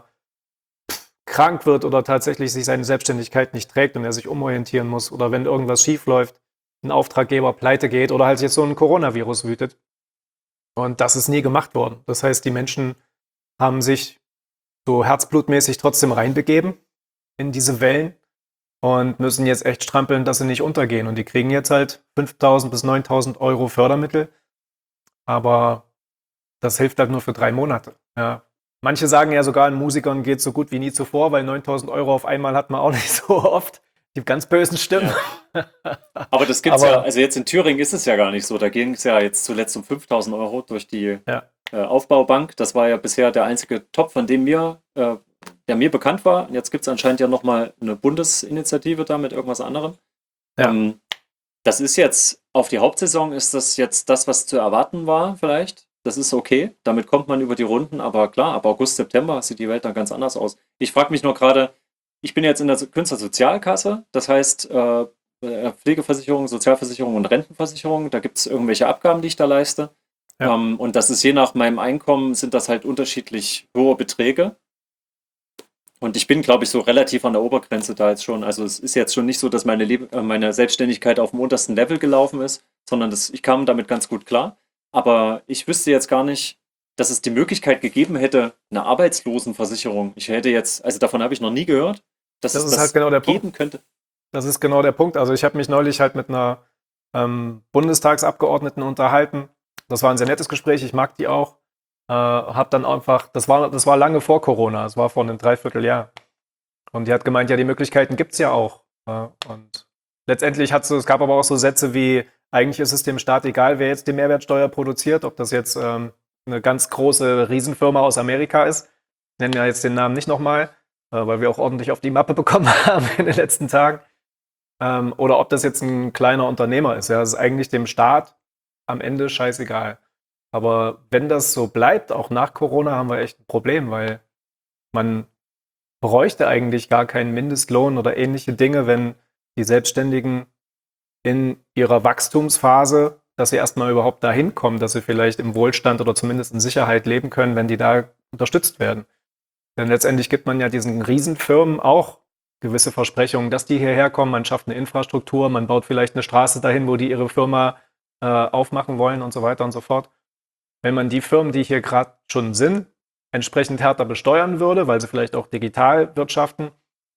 krank wird oder tatsächlich sich seine Selbstständigkeit nicht trägt und er sich umorientieren muss oder wenn irgendwas schief läuft, ein Auftraggeber pleite geht oder halt jetzt so ein Coronavirus wütet. Und das ist nie gemacht worden. Das heißt, die Menschen haben sich so herzblutmäßig trotzdem reinbegeben in diese Wellen und müssen jetzt echt strampeln, dass sie nicht untergehen. Und die kriegen jetzt halt fünftausend bis neuntausend Euro Fördermittel, aber das hilft halt nur für drei Monate. Ja. Manche sagen ja sogar, den Musikern geht es so gut wie nie zuvor, weil neuntausend Euro auf einmal hat man auch nicht so oft. Die ganz bösen Stimmen. Ja. Aber das gibt's ja, Aber also jetzt in Thüringen ist es ja gar nicht so. Da ging es ja jetzt zuletzt um fünftausend Euro durch die ja, äh, Aufbaubank. Das war ja bisher der einzige Topf, von dem mir, äh, der mir bekannt war. Und jetzt gibt es anscheinend ja nochmal eine Bundesinitiative da mit irgendwas anderem. ja. Ähm, das ist jetzt, auf die Hauptsaison ist das jetzt das, was zu erwarten war vielleicht. Das ist okay, damit kommt man über die Runden, aber klar, ab August, September sieht die Welt dann ganz anders aus. Ich frage mich nur gerade, ich bin jetzt in der Künstlersozialkasse, das heißt äh, Pflegeversicherung, Sozialversicherung und Rentenversicherung, da gibt es irgendwelche Abgaben, die ich da leiste. Ja. Ähm, und das ist je nach meinem Einkommen, sind das halt unterschiedlich hohe Beträge. Und ich bin, glaube ich, so relativ an der Obergrenze da jetzt schon. Also es ist jetzt schon nicht so, dass meine, Leb meine Selbstständigkeit auf dem untersten Level gelaufen ist, sondern das, ich kam damit ganz gut klar. Aber ich wüsste jetzt gar nicht, dass es die Möglichkeit gegeben hätte, eine Arbeitslosenversicherung. Ich hätte jetzt, also davon habe ich noch nie gehört, dass Das es ist halt das genau der geben Punkt. könnte. Das ist genau der Punkt. Also ich habe mich neulich halt mit einer ähm, Bundestagsabgeordneten unterhalten. Das war ein sehr nettes Gespräch, ich mag die auch. Äh, hab dann einfach, das war, das war lange vor Corona, das war vor einem Dreivierteljahr. Und die hat gemeint, ja, die Möglichkeiten gibt es ja auch. Äh, und letztendlich hat es, es gab aber auch so Sätze wie, eigentlich ist es dem Staat egal, wer jetzt die Mehrwertsteuer produziert, ob das jetzt ähm, eine ganz große Riesenfirma aus Amerika ist. Ich nenne ja jetzt den Namen nicht nochmal, äh, weil wir auch ordentlich auf die Mappe bekommen haben in den letzten Tagen. Ähm, oder ob das jetzt ein kleiner Unternehmer ist. Ja, das ist eigentlich dem Staat am Ende scheißegal. Aber wenn das so bleibt, auch nach Corona, haben wir echt ein Problem, weil man bräuchte eigentlich gar keinen Mindestlohn oder ähnliche Dinge, wenn die Selbstständigen in ihrer Wachstumsphase, dass sie erstmal überhaupt dahin kommen, dass sie vielleicht im Wohlstand oder zumindest in Sicherheit leben können, wenn die da unterstützt werden. Denn letztendlich gibt man ja diesen Riesenfirmen auch gewisse Versprechungen, dass die hierher kommen, man schafft eine Infrastruktur, man baut vielleicht eine Straße dahin, wo die ihre Firma äh, aufmachen wollen und so weiter und so fort. Wenn man die Firmen, die hier gerade schon sind, entsprechend härter besteuern würde, weil sie vielleicht auch digital wirtschaften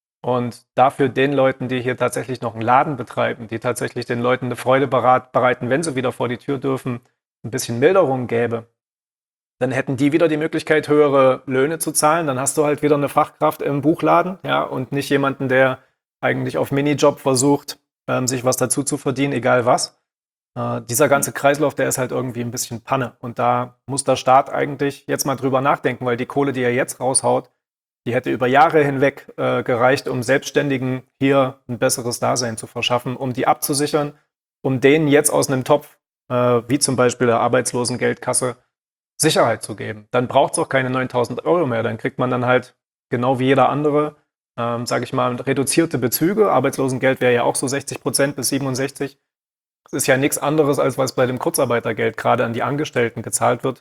und dafür den Leuten, die hier tatsächlich noch einen Laden betreiben, die tatsächlich den Leuten eine Freude bereiten, wenn sie wieder vor die Tür dürfen, ein bisschen Milderung gäbe, dann hätten die wieder die Möglichkeit, höhere Löhne zu zahlen. Dann hast du halt wieder eine Fachkraft im Buchladen, ja, und nicht jemanden, der eigentlich auf Minijob versucht, ähm, sich was dazu zu verdienen, egal was. Äh, dieser ganze Kreislauf, der ist halt irgendwie ein bisschen Panne. Und da muss der Staat eigentlich jetzt mal drüber nachdenken, weil die Kohle, die er jetzt raushaut, die hätte über Jahre hinweg äh, gereicht, um Selbstständigen hier ein besseres Dasein zu verschaffen, um die abzusichern, um denen jetzt aus einem Topf, äh, wie zum Beispiel der Arbeitslosengeldkasse, Sicherheit zu geben. Dann braucht es auch keine neuntausend Euro mehr. Dann kriegt man dann halt, genau wie jeder andere, ähm, sage ich mal, reduzierte Bezüge. Arbeitslosengeld wäre ja auch so sechzig Prozent bis siebenundsechzig. Das ist ja nichts anderes, als was bei dem Kurzarbeitergeld gerade an die Angestellten gezahlt wird.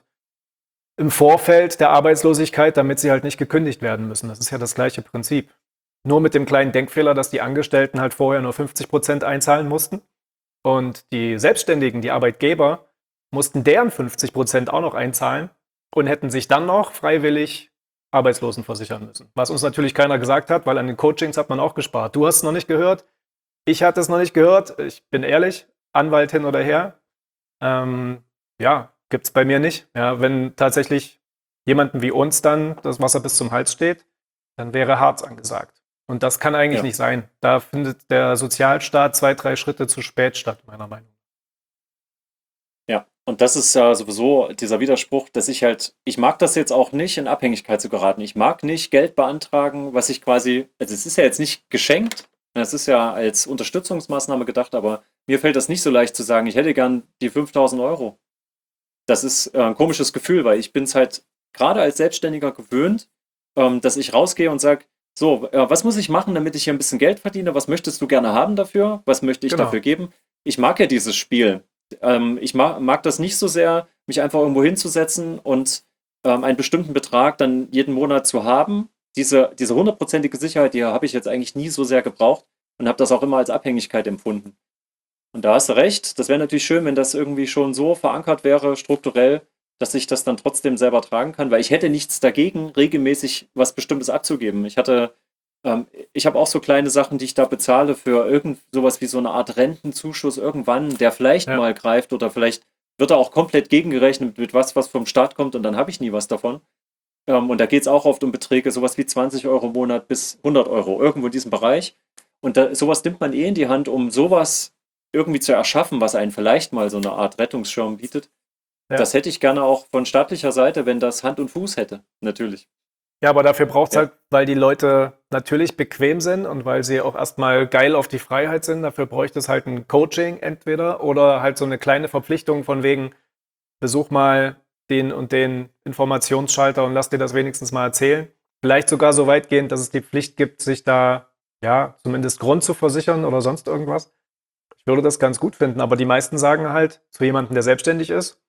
Im Vorfeld der Arbeitslosigkeit, damit sie halt nicht gekündigt werden müssen. Das ist ja das gleiche Prinzip. Nur mit dem kleinen Denkfehler, dass die Angestellten halt vorher nur fünfzig Prozent einzahlen mussten Und die Selbstständigen, die Arbeitgeber, mussten deren fünfzig Prozent auch noch einzahlen und hätten sich dann noch freiwillig Arbeitslosen versichern müssen. Was uns natürlich keiner gesagt hat, weil an den Coachings hat man auch gespart. Du hast es noch nicht gehört, ich hatte es noch nicht gehört, ich bin ehrlich, Anwalt hin oder her. Ähm, ja, gibt es bei mir nicht. Ja, wenn tatsächlich jemanden wie uns dann das Wasser bis zum Hals steht, dann wäre Harz angesagt. Und das kann eigentlich Ja. nicht sein. Da findet der Sozialstaat zwei, drei Schritte zu spät statt, meiner Meinung nach. Ja, und das ist ja sowieso dieser Widerspruch, dass ich halt, ich mag das jetzt auch nicht, in Abhängigkeit zu geraten. Ich mag nicht Geld beantragen, was ich quasi, also es ist ja jetzt nicht geschenkt, es ist ja als Unterstützungsmaßnahme gedacht, aber mir fällt das nicht so leicht zu sagen, ich hätte gern die fünftausend Euro. Das ist äh, ein komisches Gefühl, weil ich bin es halt gerade als Selbstständiger gewöhnt, ähm, dass ich rausgehe und sage, so, äh, was muss ich machen, damit ich hier ein bisschen Geld verdiene? Was möchtest du gerne haben dafür? Was möchte ich Genau. dafür geben? Ich mag ja dieses Spiel. Ähm, ich mag, mag das nicht so sehr, mich einfach irgendwo hinzusetzen und ähm, einen bestimmten Betrag dann jeden Monat zu haben. Diese, diese hundertprozentige Sicherheit, die habe ich jetzt eigentlich nie so sehr gebraucht und habe das auch immer als Abhängigkeit empfunden. Und da hast du recht, das wäre natürlich schön, wenn das irgendwie schon so verankert wäre, strukturell, dass ich das dann trotzdem selber tragen kann, weil ich hätte nichts dagegen, regelmäßig was Bestimmtes abzugeben. Ich hatte, ähm, ich habe auch so kleine Sachen, die ich da bezahle für irgend sowas wie so eine Art Rentenzuschuss irgendwann, der vielleicht Ja. mal greift oder vielleicht wird er auch komplett gegengerechnet mit was, was vom Staat kommt und dann habe ich nie was davon. Ähm, und da geht es auch oft um Beträge, sowas wie zwanzig Euro im Monat bis hundert Euro, irgendwo in diesem Bereich. Und da, sowas nimmt man eh in die Hand, um sowas irgendwie zu erschaffen, was einen vielleicht mal so eine Art Rettungsschirm bietet. Ja. Das hätte ich gerne auch von staatlicher Seite, wenn das Hand und Fuß hätte, natürlich. Ja, aber dafür braucht es Ja. halt, weil die Leute natürlich bequem sind und weil sie auch erstmal geil auf die Freiheit sind, dafür bräuchte es halt ein Coaching entweder oder halt so eine kleine Verpflichtung von wegen, besuch mal den und den Informationsschalter und lass dir das wenigstens mal erzählen. Vielleicht sogar so weitgehend, dass es die Pflicht gibt, sich da ja zumindest Grund zu versichern oder sonst irgendwas. Ich würde das ganz gut finden, aber die meisten sagen halt zu jemandem, der selbstständig ist,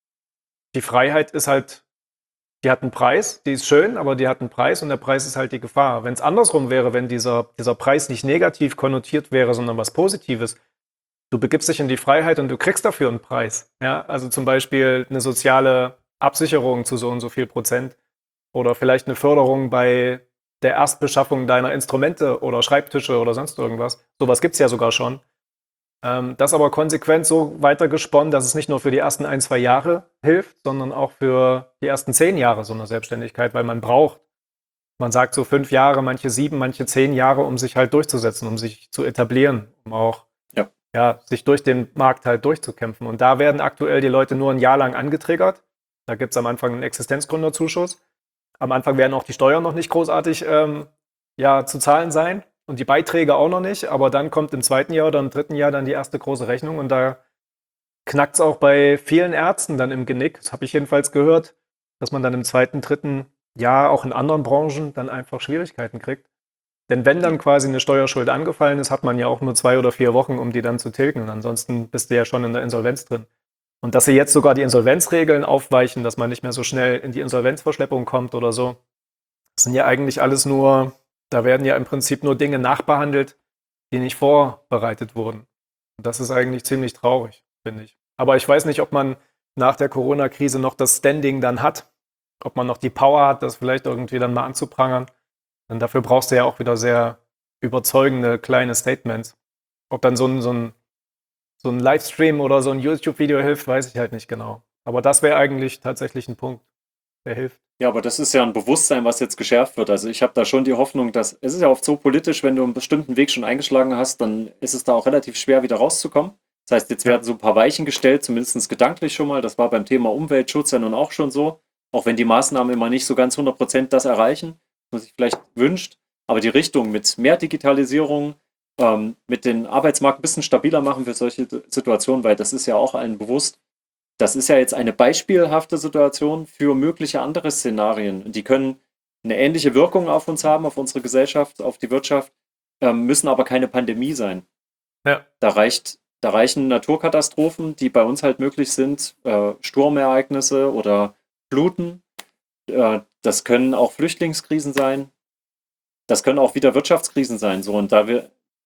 die Freiheit ist halt, die hat einen Preis, die ist schön, aber die hat einen Preis und der Preis ist halt die Gefahr. Wenn es andersrum wäre, wenn dieser, dieser Preis nicht negativ konnotiert wäre, sondern was Positives, du begibst dich in die Freiheit und du kriegst dafür einen Preis. Ja? Also zum Beispiel eine soziale Absicherung zu so und so viel Prozent oder vielleicht eine Förderung bei der Erstbeschaffung deiner Instrumente oder Schreibtische oder sonst irgendwas. Sowas gibt es ja sogar schon. Ähm, das aber konsequent so weitergesponnen, dass es nicht nur für die ersten ein, zwei Jahre hilft, sondern auch für die ersten zehn Jahre so eine Selbstständigkeit, weil man braucht, man sagt so fünf Jahre, manche sieben, manche zehn Jahre, um sich halt durchzusetzen, um sich zu etablieren, um auch Ja. ja, sich durch den Markt halt durchzukämpfen. Und da werden aktuell die Leute nur ein Jahr lang angetriggert. Da gibt es am Anfang einen Existenzgründerzuschuss. Am Anfang werden auch die Steuern noch nicht großartig ähm, ja, zu zahlen sein und die Beiträge auch noch nicht. Aber dann kommt im zweiten Jahr oder im dritten Jahr dann die erste große Rechnung und da knackt es auch bei vielen Ärzten dann im Genick. Das habe ich jedenfalls gehört, dass man dann im zweiten, dritten Jahr auch in anderen Branchen dann einfach Schwierigkeiten kriegt. Denn wenn dann quasi eine Steuerschuld angefallen ist, hat man ja auch nur zwei oder vier Wochen, um die dann zu tilgen. Und ansonsten bist du ja schon in der Insolvenz drin. Und dass sie jetzt sogar die Insolvenzregeln aufweichen, dass man nicht mehr so schnell in die Insolvenzverschleppung kommt oder so, das sind ja eigentlich alles nur, da werden ja im Prinzip nur Dinge nachbehandelt, die nicht vorbereitet wurden. Und das ist eigentlich ziemlich traurig, finde ich. Aber ich weiß nicht, ob man nach der Corona-Krise noch das Standing dann hat, ob man noch die Power hat, das vielleicht irgendwie dann mal anzuprangern. Denn dafür brauchst du ja auch wieder sehr überzeugende kleine Statements. Ob dann so ein, so ein, so ein Livestream oder so ein YouTube-Video hilft, weiß ich halt nicht genau. Aber das wäre eigentlich tatsächlich ein Punkt, der hilft. Ja, aber das ist ja ein Bewusstsein, was jetzt geschärft wird. Also ich habe da schon die Hoffnung, dass es ist ja oft so politisch, wenn du einen bestimmten Weg schon eingeschlagen hast, dann ist es da auch relativ schwer, wieder rauszukommen. Das heißt, jetzt werden so ein paar Weichen gestellt, zumindest gedanklich schon mal. Das war beim Thema Umweltschutz ja nun auch schon so. Auch wenn die Maßnahmen immer nicht so ganz hundert Prozent das erreichen, was man sich vielleicht wünscht. Aber die Richtung mit mehr Digitalisierung, ähm, mit den Arbeitsmarkt ein bisschen stabiler machen für solche Situationen, weil das ist ja auch allen bewusst. Das ist ja jetzt eine beispielhafte Situation für mögliche andere Szenarien. Die können eine ähnliche Wirkung auf uns haben, auf unsere Gesellschaft, auf die Wirtschaft, ähm, müssen aber keine Pandemie sein. Ja. Da reicht, da reichen Naturkatastrophen, die bei uns halt möglich sind, äh, Sturmereignisse oder Fluten. Äh, das können auch Flüchtlingskrisen sein. Das können auch wieder Wirtschaftskrisen sein. So, und da wir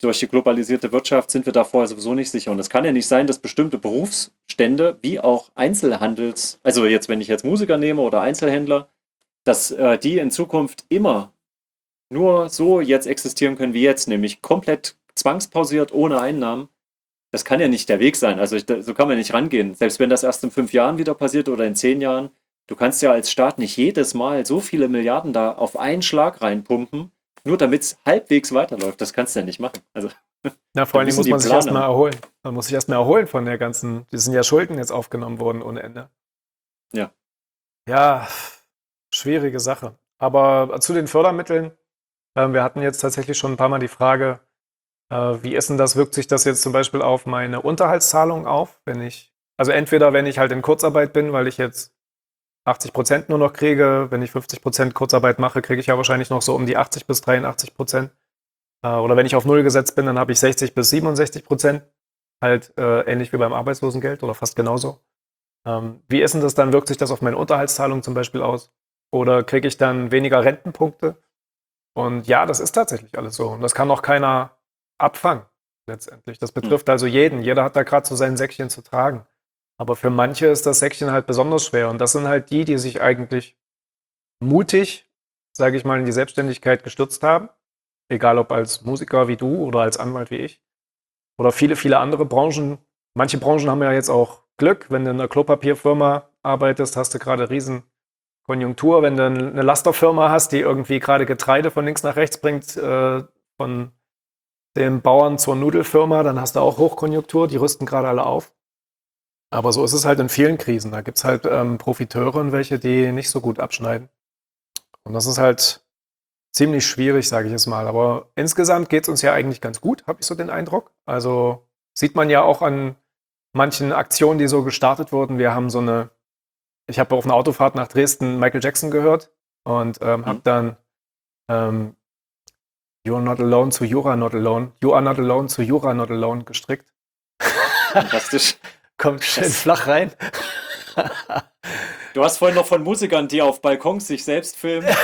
durch die globalisierte Wirtschaft sind wir da vorher sowieso nicht sicher. Und es kann ja nicht sein, dass bestimmte Berufsstände wie auch Einzelhandels, also jetzt, wenn ich jetzt Musiker nehme oder Einzelhändler, dass äh, die in Zukunft immer nur so jetzt existieren können wie jetzt, nämlich komplett zwangspausiert, ohne Einnahmen. Das kann ja nicht der Weg sein. Also ich, da- so kann man nicht rangehen. Selbst wenn das erst in fünf Jahren wieder passiert oder in zehn Jahren, du kannst ja als Staat nicht jedes Mal so viele Milliarden da auf einen Schlag reinpumpen, nur damit es halbwegs weiterläuft. Das kannst du ja nicht machen. Also Na, vor da allen Dingen müssen muss die man sich erstmal planen. erholen. Man muss sich erstmal erholen von der ganzen, die sind ja Schulden jetzt aufgenommen worden ohne Ende. Ja. Ja, schwierige Sache. Aber zu den Fördermitteln, ähm, wir hatten jetzt tatsächlich schon ein paar Mal die Frage, äh, wie ist denn das, wirkt sich das jetzt zum Beispiel auf meine Unterhaltszahlung auf, wenn ich, also entweder wenn ich halt in Kurzarbeit bin, weil ich jetzt achtzig Prozent nur noch kriege, wenn ich fünfzig Prozent Kurzarbeit mache, kriege ich ja wahrscheinlich noch so um die achtzig bis dreiundachtzig Prozent. Äh, oder wenn ich auf Null gesetzt bin, dann habe ich sechzig bis siebenundsechzig Prozent. Halt äh, ähnlich wie beim Arbeitslosengeld oder fast genauso. Ähm, wie ist denn das dann? Wirkt sich das auf meine Unterhaltszahlung zum Beispiel aus? Oder kriege ich dann weniger Rentenpunkte? Und ja, das ist tatsächlich alles so. Und das kann auch keiner abfangen, letztendlich. Das Hm. betrifft also jeden. Jeder hat da gerade so sein Säckchen zu tragen. Aber für manche ist das Säckchen halt besonders schwer. Und das sind halt die, die sich eigentlich mutig, sage ich mal, in die Selbstständigkeit gestürzt haben. Egal ob als Musiker wie du oder als Anwalt wie ich. Oder viele, viele andere Branchen. Manche Branchen haben ja jetzt auch Glück. Wenn du in einer Klopapierfirma arbeitest, hast du gerade riesen Konjunktur. Wenn du eine Lasterfirma hast, die irgendwie gerade Getreide von links nach rechts bringt, äh, von dem Bauern zur Nudelfirma, dann hast du auch Hochkonjunktur. Die rüsten gerade alle auf. Aber so ist es halt in vielen Krisen. Da gibt es halt ähm, Profiteure und welche, die nicht so gut abschneiden. Und das ist halt ziemlich schwierig, sage ich jetzt mal. Aber insgesamt geht es uns ja eigentlich ganz gut, habe ich so den Eindruck. Also sieht man ja auch an manchen Aktionen, die so gestartet wurden. Wir haben so eine, ich habe auf einer Autofahrt nach Dresden Michael Jackson gehört und ähm, habe Hm. dann ähm, You are not alone zu You are not alone, You are not alone zu You are not alone gestrickt. Fantastisch. Kommt schön Das, flach rein. du hast vorhin noch von Musikern, die auf Balkons sich selbst filmen.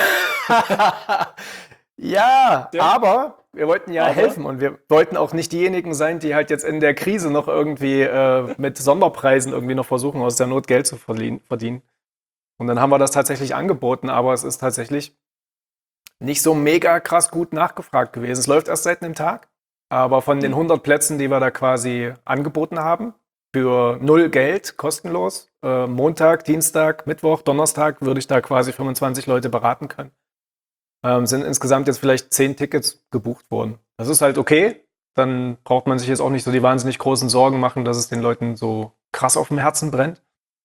Ja, Ja, aber wir wollten ja aber helfen und wir wollten auch nicht diejenigen sein, die halt jetzt in der Krise noch irgendwie äh, mit Sonderpreisen irgendwie noch versuchen, aus der Not Geld zu verdienen. Und dann haben wir das tatsächlich angeboten, aber es ist tatsächlich nicht so mega krass gut nachgefragt gewesen. Es läuft erst seit einem Tag, aber von den hm. hundert Plätzen, die wir da quasi angeboten haben, für null Geld, kostenlos, äh, Montag, Dienstag, Mittwoch, Donnerstag würde ich da quasi fünfundzwanzig Leute beraten können. Ähm, sind insgesamt jetzt vielleicht zehn Tickets gebucht worden. Das ist halt okay. Dann braucht man sich jetzt auch nicht so die wahnsinnig großen Sorgen machen, dass es den Leuten so krass auf dem Herzen brennt.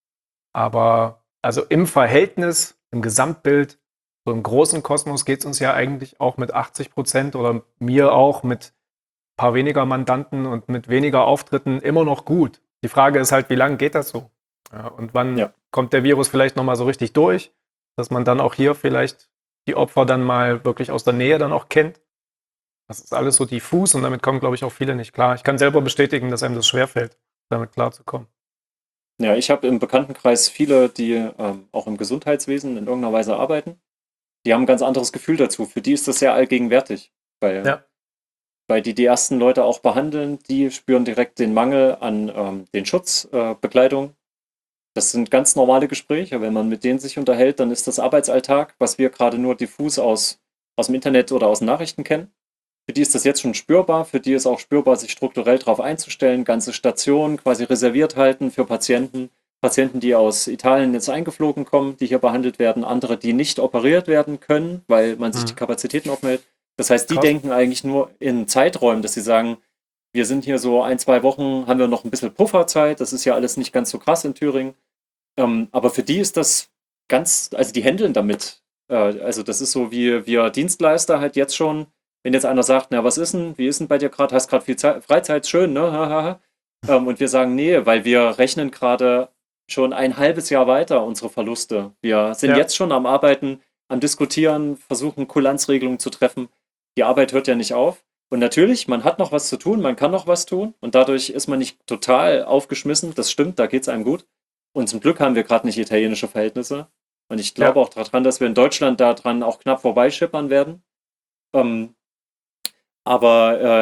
Aber also im Verhältnis, im Gesamtbild, so im großen Kosmos geht es uns ja eigentlich auch mit achtzig Prozent oder mir auch mit ein paar weniger Mandanten und mit weniger Auftritten immer noch gut. Die Frage ist halt, wie lange geht das so? Ja, und wann Ja. kommt der Virus vielleicht nochmal so richtig durch, dass man dann auch hier vielleicht die Opfer dann mal wirklich aus der Nähe dann auch kennt. Das ist alles so diffus und damit kommen, glaube ich, auch viele nicht klar. Ich kann selber bestätigen, dass einem das schwerfällt, damit klarzukommen. Ja, ich habe im Bekanntenkreis viele, die ähm, auch im Gesundheitswesen in irgendeiner Weise arbeiten. Die haben ein ganz anderes Gefühl dazu. Für die ist das sehr allgegenwärtig, weil, Ja, weil die die ersten Leute auch behandeln. Die spüren direkt den Mangel an ähm, den Schutzbekleidung. Äh, Bekleidung. Das sind ganz normale Gespräche. Wenn man mit denen sich unterhält, dann ist das Arbeitsalltag, was wir gerade nur diffus aus, aus dem Internet oder aus den Nachrichten kennen. Für die ist das jetzt schon spürbar. Für die ist auch spürbar, sich strukturell darauf einzustellen, ganze Stationen quasi reserviert halten für Patienten. Patienten, die aus Italien jetzt eingeflogen kommen, die hier behandelt werden, andere, die nicht operiert werden können, weil man sich die hm. Kapazitäten aufmeldet. Das heißt, die Krass. denken eigentlich nur in Zeiträumen, dass sie sagen, wir sind hier so ein, zwei Wochen, haben wir noch ein bisschen Pufferzeit. Das ist ja alles nicht ganz so krass in Thüringen. Ähm, aber für die ist das ganz, also die handeln damit. Äh, also das ist so wie wir Dienstleister halt jetzt schon, wenn jetzt einer sagt, na, was ist denn, wie ist denn bei dir gerade, hast gerade viel Zeit, Freizeit, schön, ne? Hahaha. Ähm, und wir sagen, nee, weil wir rechnen gerade schon ein halbes Jahr weiter unsere Verluste. Wir sind Ja, jetzt schon am Arbeiten, am Diskutieren, versuchen Kulanzregelungen zu treffen. Die Arbeit hört ja nicht auf. Und natürlich, man hat noch was zu tun, man kann noch was tun und dadurch ist man nicht total aufgeschmissen. Das stimmt, da geht es einem gut. Und zum Glück haben wir gerade nicht italienische Verhältnisse. Und ich glaube ja. auch daran, dass wir in Deutschland daran auch knapp vorbeischippern werden. Ähm, aber äh,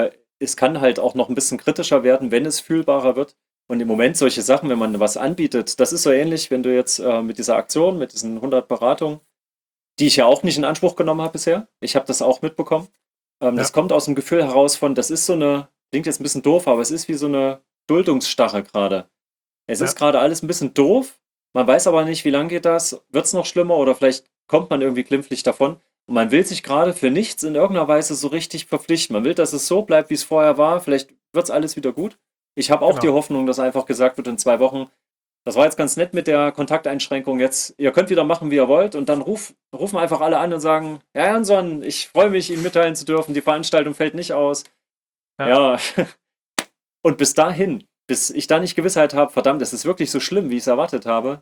es kann halt auch noch ein bisschen kritischer werden, wenn es fühlbarer wird. Und im Moment solche Sachen, wenn man was anbietet, das ist so ähnlich, wenn du jetzt äh, mit dieser Aktion, mit diesen hundert Beratungen, die ich ja auch nicht in Anspruch genommen habe bisher. Ich habe das auch mitbekommen. Ähm, Ja, das kommt aus dem Gefühl heraus von, das ist so eine, klingt jetzt ein bisschen doof, aber es ist wie so eine Duldungsstarre gerade. Es ist ja, gerade alles ein bisschen doof. Man weiß aber nicht, wie lange geht das? Wird es noch schlimmer oder vielleicht kommt man irgendwie glimpflich davon? Und man will sich gerade für nichts in irgendeiner Weise so richtig verpflichten. Man will, dass es so bleibt, wie es vorher war. Vielleicht wird es alles wieder gut. Ich habe auch die genau. Hoffnung, dass einfach gesagt wird in zwei Wochen, das war jetzt ganz nett mit der Kontakteinschränkung. Jetzt, ihr könnt wieder machen, wie ihr wollt. Und dann ruf, rufen einfach alle an und sagen, Herr Jansson, ich freue mich, Ihnen mitteilen zu dürfen. Die Veranstaltung fällt nicht aus. Ja. Ja, und bis dahin, bis ich da nicht Gewissheit habe, verdammt, es ist wirklich so schlimm, wie ich es erwartet habe,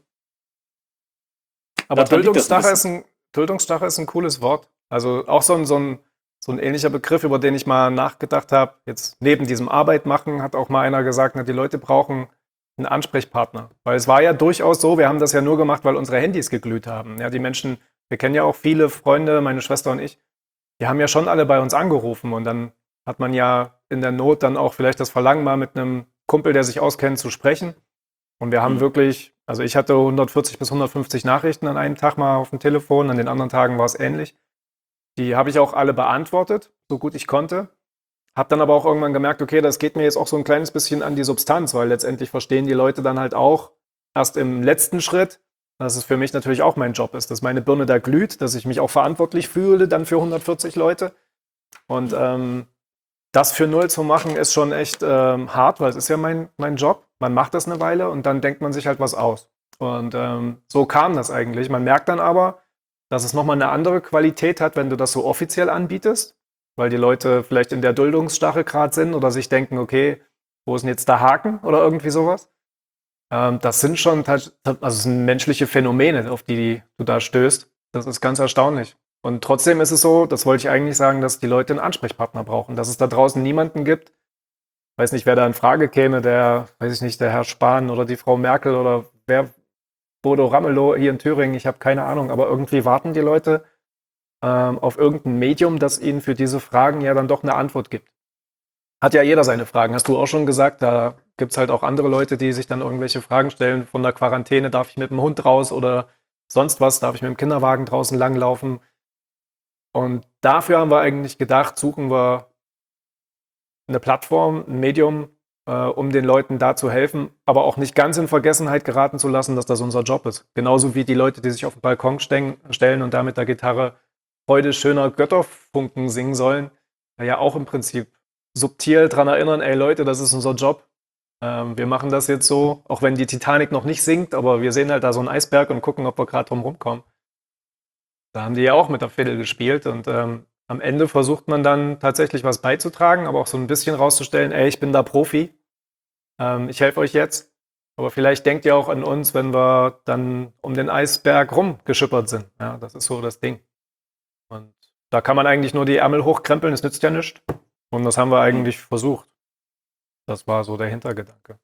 Aber daran liegt das ein Duldungssache bisschen. ist ein, Duldungssache ist ein cooles Wort. Also auch so ein, so ein, so ein ähnlicher Begriff, über den ich mal nachgedacht habe. Jetzt neben diesem Arbeit machen hat auch mal einer gesagt, na, die Leute brauchen einen Ansprechpartner. Weil es war ja durchaus so, wir haben das ja nur gemacht, weil unsere Handys geglüht haben. Ja, die Menschen, wir kennen ja auch viele Freunde, meine Schwester und ich, die haben ja schon alle bei uns angerufen und dann hat man ja in der Not dann auch vielleicht das Verlangen, mal mit einem Kumpel, der sich auskennt, zu sprechen. Und wir haben Hm. wirklich, also ich hatte hundertvierzig bis hundertfünfzig Nachrichten an einem Tag mal auf dem Telefon, an den anderen Tagen war es ähnlich. Die habe ich auch alle beantwortet, so gut ich konnte. Habe dann aber auch irgendwann gemerkt, okay, das geht mir jetzt auch so ein kleines bisschen an die Substanz, weil letztendlich verstehen die Leute dann halt auch erst im letzten Schritt, dass es für mich natürlich auch mein Job ist, dass meine Birne da glüht, dass ich mich auch verantwortlich fühle dann für hundertvierzig Leute. Und ähm, das für null zu machen, ist schon echt ähm, hart, weil es ist ja mein, mein Job. Man macht das eine Weile und dann denkt man sich halt was aus. Und ähm, so kam das eigentlich. Man merkt dann aber, dass es nochmal eine andere Qualität hat, wenn du das so offiziell anbietest, weil die Leute vielleicht in der Duldungsstarre gerade sind oder sich denken, okay, wo ist denn jetzt der Haken oder irgendwie sowas. Ähm, das sind schon tats- also es sind menschliche Phänomene, auf die du da stößt. Das ist ganz erstaunlich. Und trotzdem ist es so, das wollte ich eigentlich sagen, dass die Leute einen Ansprechpartner brauchen, dass es da draußen niemanden gibt, weiß nicht, wer da in Frage käme, der, weiß ich nicht, der Herr Spahn oder die Frau Merkel oder wer, Bodo Ramelow hier in Thüringen, ich habe keine Ahnung, aber irgendwie warten die Leute ähm, auf irgendein Medium, das ihnen für diese Fragen ja dann doch eine Antwort gibt. Hat ja jeder seine Fragen, hast du auch schon gesagt, da gibt es halt auch andere Leute, die sich dann irgendwelche Fragen stellen, von der Quarantäne, darf ich mit dem Hund raus oder sonst was, darf ich mit dem Kinderwagen draußen langlaufen? Und dafür haben wir eigentlich gedacht, suchen wir eine Plattform, ein Medium, äh, um den Leuten da zu helfen, aber auch nicht ganz in Vergessenheit geraten zu lassen, dass das unser Job ist. Genauso wie die Leute, die sich auf den Balkon stellen, stellen und da mit der Gitarre Freude schöner Götterfunken singen sollen, ja auch im Prinzip subtil daran erinnern, ey Leute, das ist unser Job. Ähm, wir machen das jetzt so, auch wenn die Titanic noch nicht sinkt, aber wir sehen halt da so einen Eisberg und gucken, ob wir gerade drum rumkommen. Da haben die ja auch mit der Fiddle gespielt und ähm, am Ende versucht man dann tatsächlich was beizutragen, aber auch so ein bisschen rauszustellen, ey, ich bin da Profi, ähm, ich helfe euch jetzt. Aber vielleicht denkt ihr auch an uns, wenn wir dann um den Eisberg rumgeschippert sind. Ja, das ist so das Ding. Und da kann man eigentlich nur die Ärmel hochkrempeln, es nützt ja nichts. Und das haben wir Hm. eigentlich versucht. Das war so der Hintergedanke.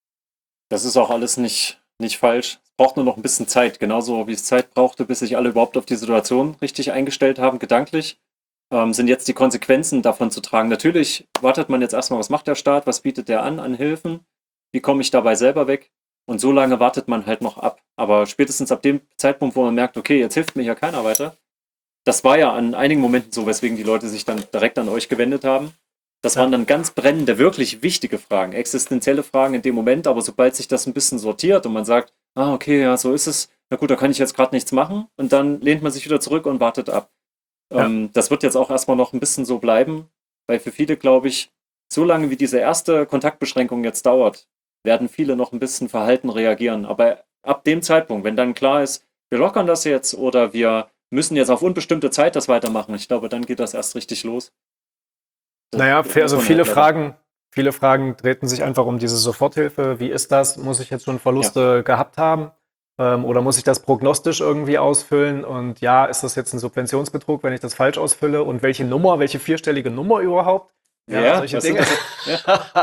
Das ist auch alles nicht, nicht falsch. Es braucht nur noch ein bisschen Zeit, genauso wie es Zeit brauchte, bis sich alle überhaupt auf die Situation richtig eingestellt haben, gedanklich. Ähm, sind jetzt die Konsequenzen davon zu tragen. Natürlich wartet man jetzt erstmal, was macht der Staat, was bietet der an an Hilfen, wie komme ich dabei selber weg? Und so lange wartet man halt noch ab. Aber spätestens ab dem Zeitpunkt, wo man merkt, okay, jetzt hilft mir ja keiner weiter, das war ja an einigen Momenten so, weswegen die Leute sich dann direkt an euch gewendet haben. Das waren Ja. dann ganz brennende, wirklich wichtige Fragen, existenzielle Fragen in dem Moment, aber sobald sich das ein bisschen sortiert und man sagt, ah, okay, ja, so ist es, na gut, da kann ich jetzt gerade nichts machen und dann lehnt man sich wieder zurück und wartet ab. Ja. Ähm, das wird jetzt auch erstmal noch ein bisschen so bleiben, weil für viele, glaube ich, so lange wie diese erste Kontaktbeschränkung jetzt dauert, werden viele noch ein bisschen verhalten reagieren. Aber ab dem Zeitpunkt, wenn dann klar ist, wir lockern das jetzt oder wir müssen jetzt auf unbestimmte Zeit das weitermachen, ich glaube, dann geht das erst richtig los. Das Naja, muss also man viele halt leider. Fragen, viele Fragen drehten sich einfach um diese Soforthilfe. Wie ist das? Muss ich jetzt schon Ja, Verluste gehabt haben? Ähm, oder muss ich das prognostisch irgendwie ausfüllen? Und ja, ist das jetzt ein Subventionsbetrug, wenn ich das falsch ausfülle? Und welche Nummer, welche vierstellige Nummer überhaupt? Ja, ja, solche was sind Dinge. das? Ja,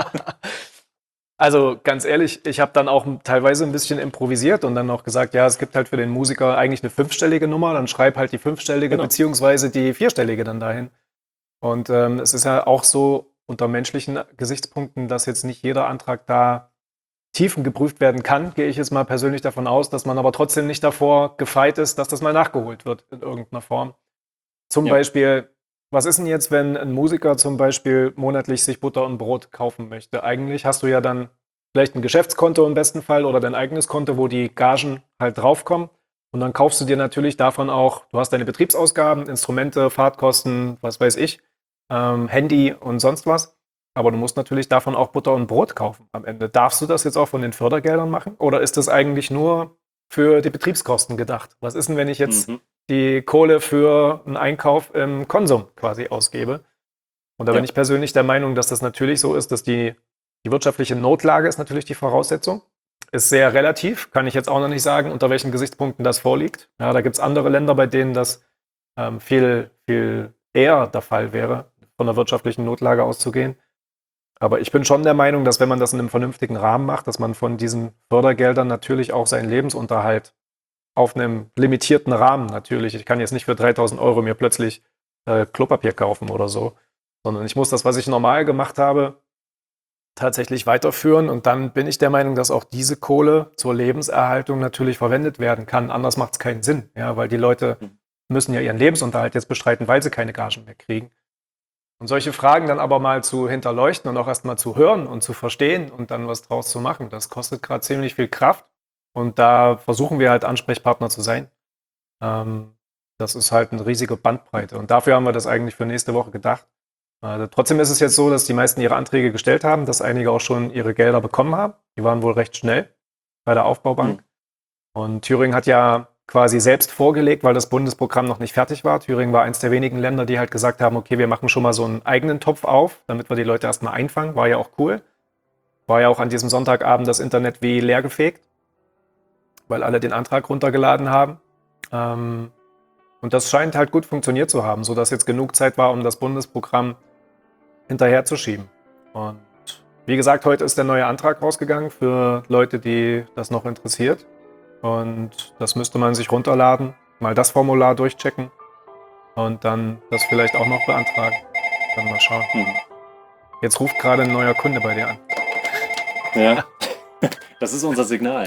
Also ganz ehrlich, ich habe dann auch teilweise ein bisschen improvisiert und dann noch gesagt, ja, es gibt halt für den Musiker eigentlich eine fünfstellige Nummer, dann schreib halt die fünfstellige genau. beziehungsweise die vierstellige dann dahin. Und ähm, es ist ja auch so, unter menschlichen Gesichtspunkten, dass jetzt nicht jeder Antrag da tiefengeprüft werden kann, gehe ich jetzt mal persönlich davon aus, dass man aber trotzdem nicht davor gefeit ist, dass das mal nachgeholt wird in irgendeiner Form. Zum Ja. Beispiel, was ist denn jetzt, wenn ein Musiker zum Beispiel monatlich sich Butter und Brot kaufen möchte? Eigentlich hast du ja dann vielleicht ein Geschäftskonto im besten Fall oder dein eigenes Konto, wo die Gagen halt draufkommen. Und dann kaufst du dir natürlich davon auch, du hast deine Betriebsausgaben, Instrumente, Fahrtkosten, was weiß ich, ähm, Handy und sonst was. Aber du musst natürlich davon auch Butter und Brot kaufen am Ende. Darfst du das jetzt auch von den Fördergeldern machen? Oder ist das eigentlich nur für die Betriebskosten gedacht? Was ist denn, wenn ich jetzt Mhm. die Kohle für einen Einkauf im Konsum quasi ausgebe? Und da bin Ja. ich persönlich der Meinung, dass das natürlich so ist, dass die, die wirtschaftliche Notlage ist natürlich die Voraussetzung. Ist sehr relativ, kann ich jetzt auch noch nicht sagen, unter welchen Gesichtspunkten das vorliegt. Ja, da gibt es andere Länder, bei denen das ähm, viel, viel eher der Fall wäre, von der wirtschaftlichen Notlage auszugehen. Aber ich bin schon der Meinung, dass wenn man das in einem vernünftigen Rahmen macht, dass man von diesen Fördergeldern natürlich auch seinen Lebensunterhalt auf einem limitierten Rahmen natürlich. Ich kann jetzt nicht für dreitausend Euro mir plötzlich äh, Klopapier kaufen oder so, sondern ich muss das, was ich normal gemacht habe, tatsächlich weiterführen. Und dann bin ich der Meinung, dass auch diese Kohle zur Lebenserhaltung natürlich verwendet werden kann. Anders macht es keinen Sinn, ja, weil die Leute müssen ja ihren Lebensunterhalt jetzt bestreiten, weil sie keine Gagen mehr kriegen. Und solche Fragen dann aber mal zu hinterleuchten und auch erstmal zu hören und zu verstehen und dann was draus zu machen, das kostet gerade ziemlich viel Kraft. Und da versuchen wir halt Ansprechpartner zu sein. Ähm, das ist halt eine riesige Bandbreite. Und dafür haben wir das eigentlich für nächste Woche gedacht. Äh, trotzdem ist es jetzt so, dass die meisten ihre Anträge gestellt haben, dass einige auch schon ihre Gelder bekommen haben. Die waren wohl recht schnell bei der Aufbaubank. Mhm. Und Thüringen hat ja quasi selbst vorgelegt, weil das Bundesprogramm noch nicht fertig war. Thüringen war eins der wenigen Länder, die halt gesagt haben, okay, wir machen schon mal so einen eigenen Topf auf, damit wir die Leute erstmal einfangen. War ja auch cool. War ja auch an diesem Sonntagabend das Internet wie leer gefegt, weil alle den Antrag runtergeladen haben. Ähm, und das scheint halt gut funktioniert zu haben, sodass jetzt genug Zeit war, um das Bundesprogramm hinterherzuschieben. Und wie gesagt, heute ist der neue Antrag rausgegangen für Leute, die das noch interessiert. Und das müsste man sich runterladen, mal das Formular durchchecken und dann das vielleicht auch noch beantragen. Dann mal schauen. Mhm. Jetzt ruft gerade ein neuer Kunde bei dir an. Ja, das ist unser Signal.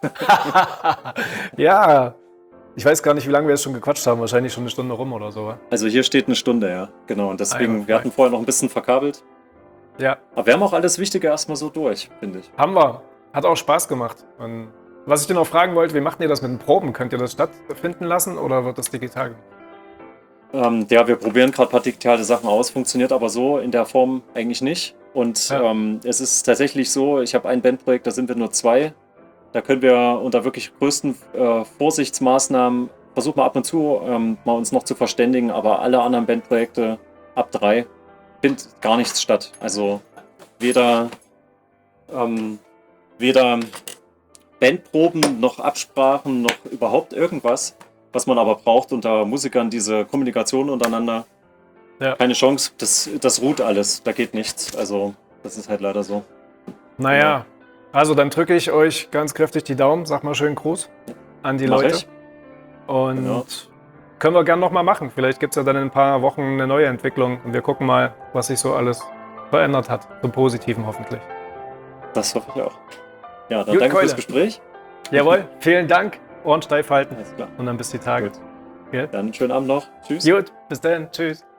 Ja, ich weiß gar nicht, wie lange wir jetzt schon gequatscht haben. Wahrscheinlich schon eine Stunde rum oder so. Also hier steht eine Stunde, ja. Genau, und deswegen, Einwandfrei. wir hatten vorher noch ein bisschen verkabelt. Ja, Aber wir haben auch alles Wichtige erstmal so durch, finde ich. haben wir. Hat auch Spaß gemacht. Und was ich dir noch fragen wollte, wie macht ihr das mit den Proben? Könnt ihr das stattfinden lassen oder wird das digital gemacht? Ähm, ja, wir probieren gerade ein paar digitale Sachen aus, funktioniert aber so in der Form eigentlich nicht. Und Ja. ähm, es ist tatsächlich so, ich habe ein Bandprojekt, da sind wir nur zwei. Da können wir unter wirklich größten äh, Vorsichtsmaßnahmen versuchen wir ab und zu ähm, mal uns noch zu verständigen, aber alle anderen Bandprojekte ab drei findet gar nichts statt. Also weder, ähm, weder Bandproben noch Absprachen noch überhaupt irgendwas, was man aber braucht unter Musikern, diese Kommunikation untereinander. Ja. Keine Chance, das, das ruht alles, da geht nichts. Also das ist halt leider so. Naja, also dann drücke ich euch ganz kräftig die Daumen. Sag mal schönen Gruß an die Mach Leute. ich. Und Genau. können wir gern nochmal machen. Vielleicht gibt es ja dann in ein paar Wochen eine neue Entwicklung und wir gucken mal, was sich so alles verändert hat. Zum Positiven hoffentlich. Das hoffe ich auch. Ja, dann Gut, danke Keule. fürs Gespräch. Jawohl, vielen Dank. Ohren steif halten Alles klar. und dann bis die Tage. Gut. Ja? Dann schönen Abend noch. Tschüss. Gut, bis dann. Tschüss.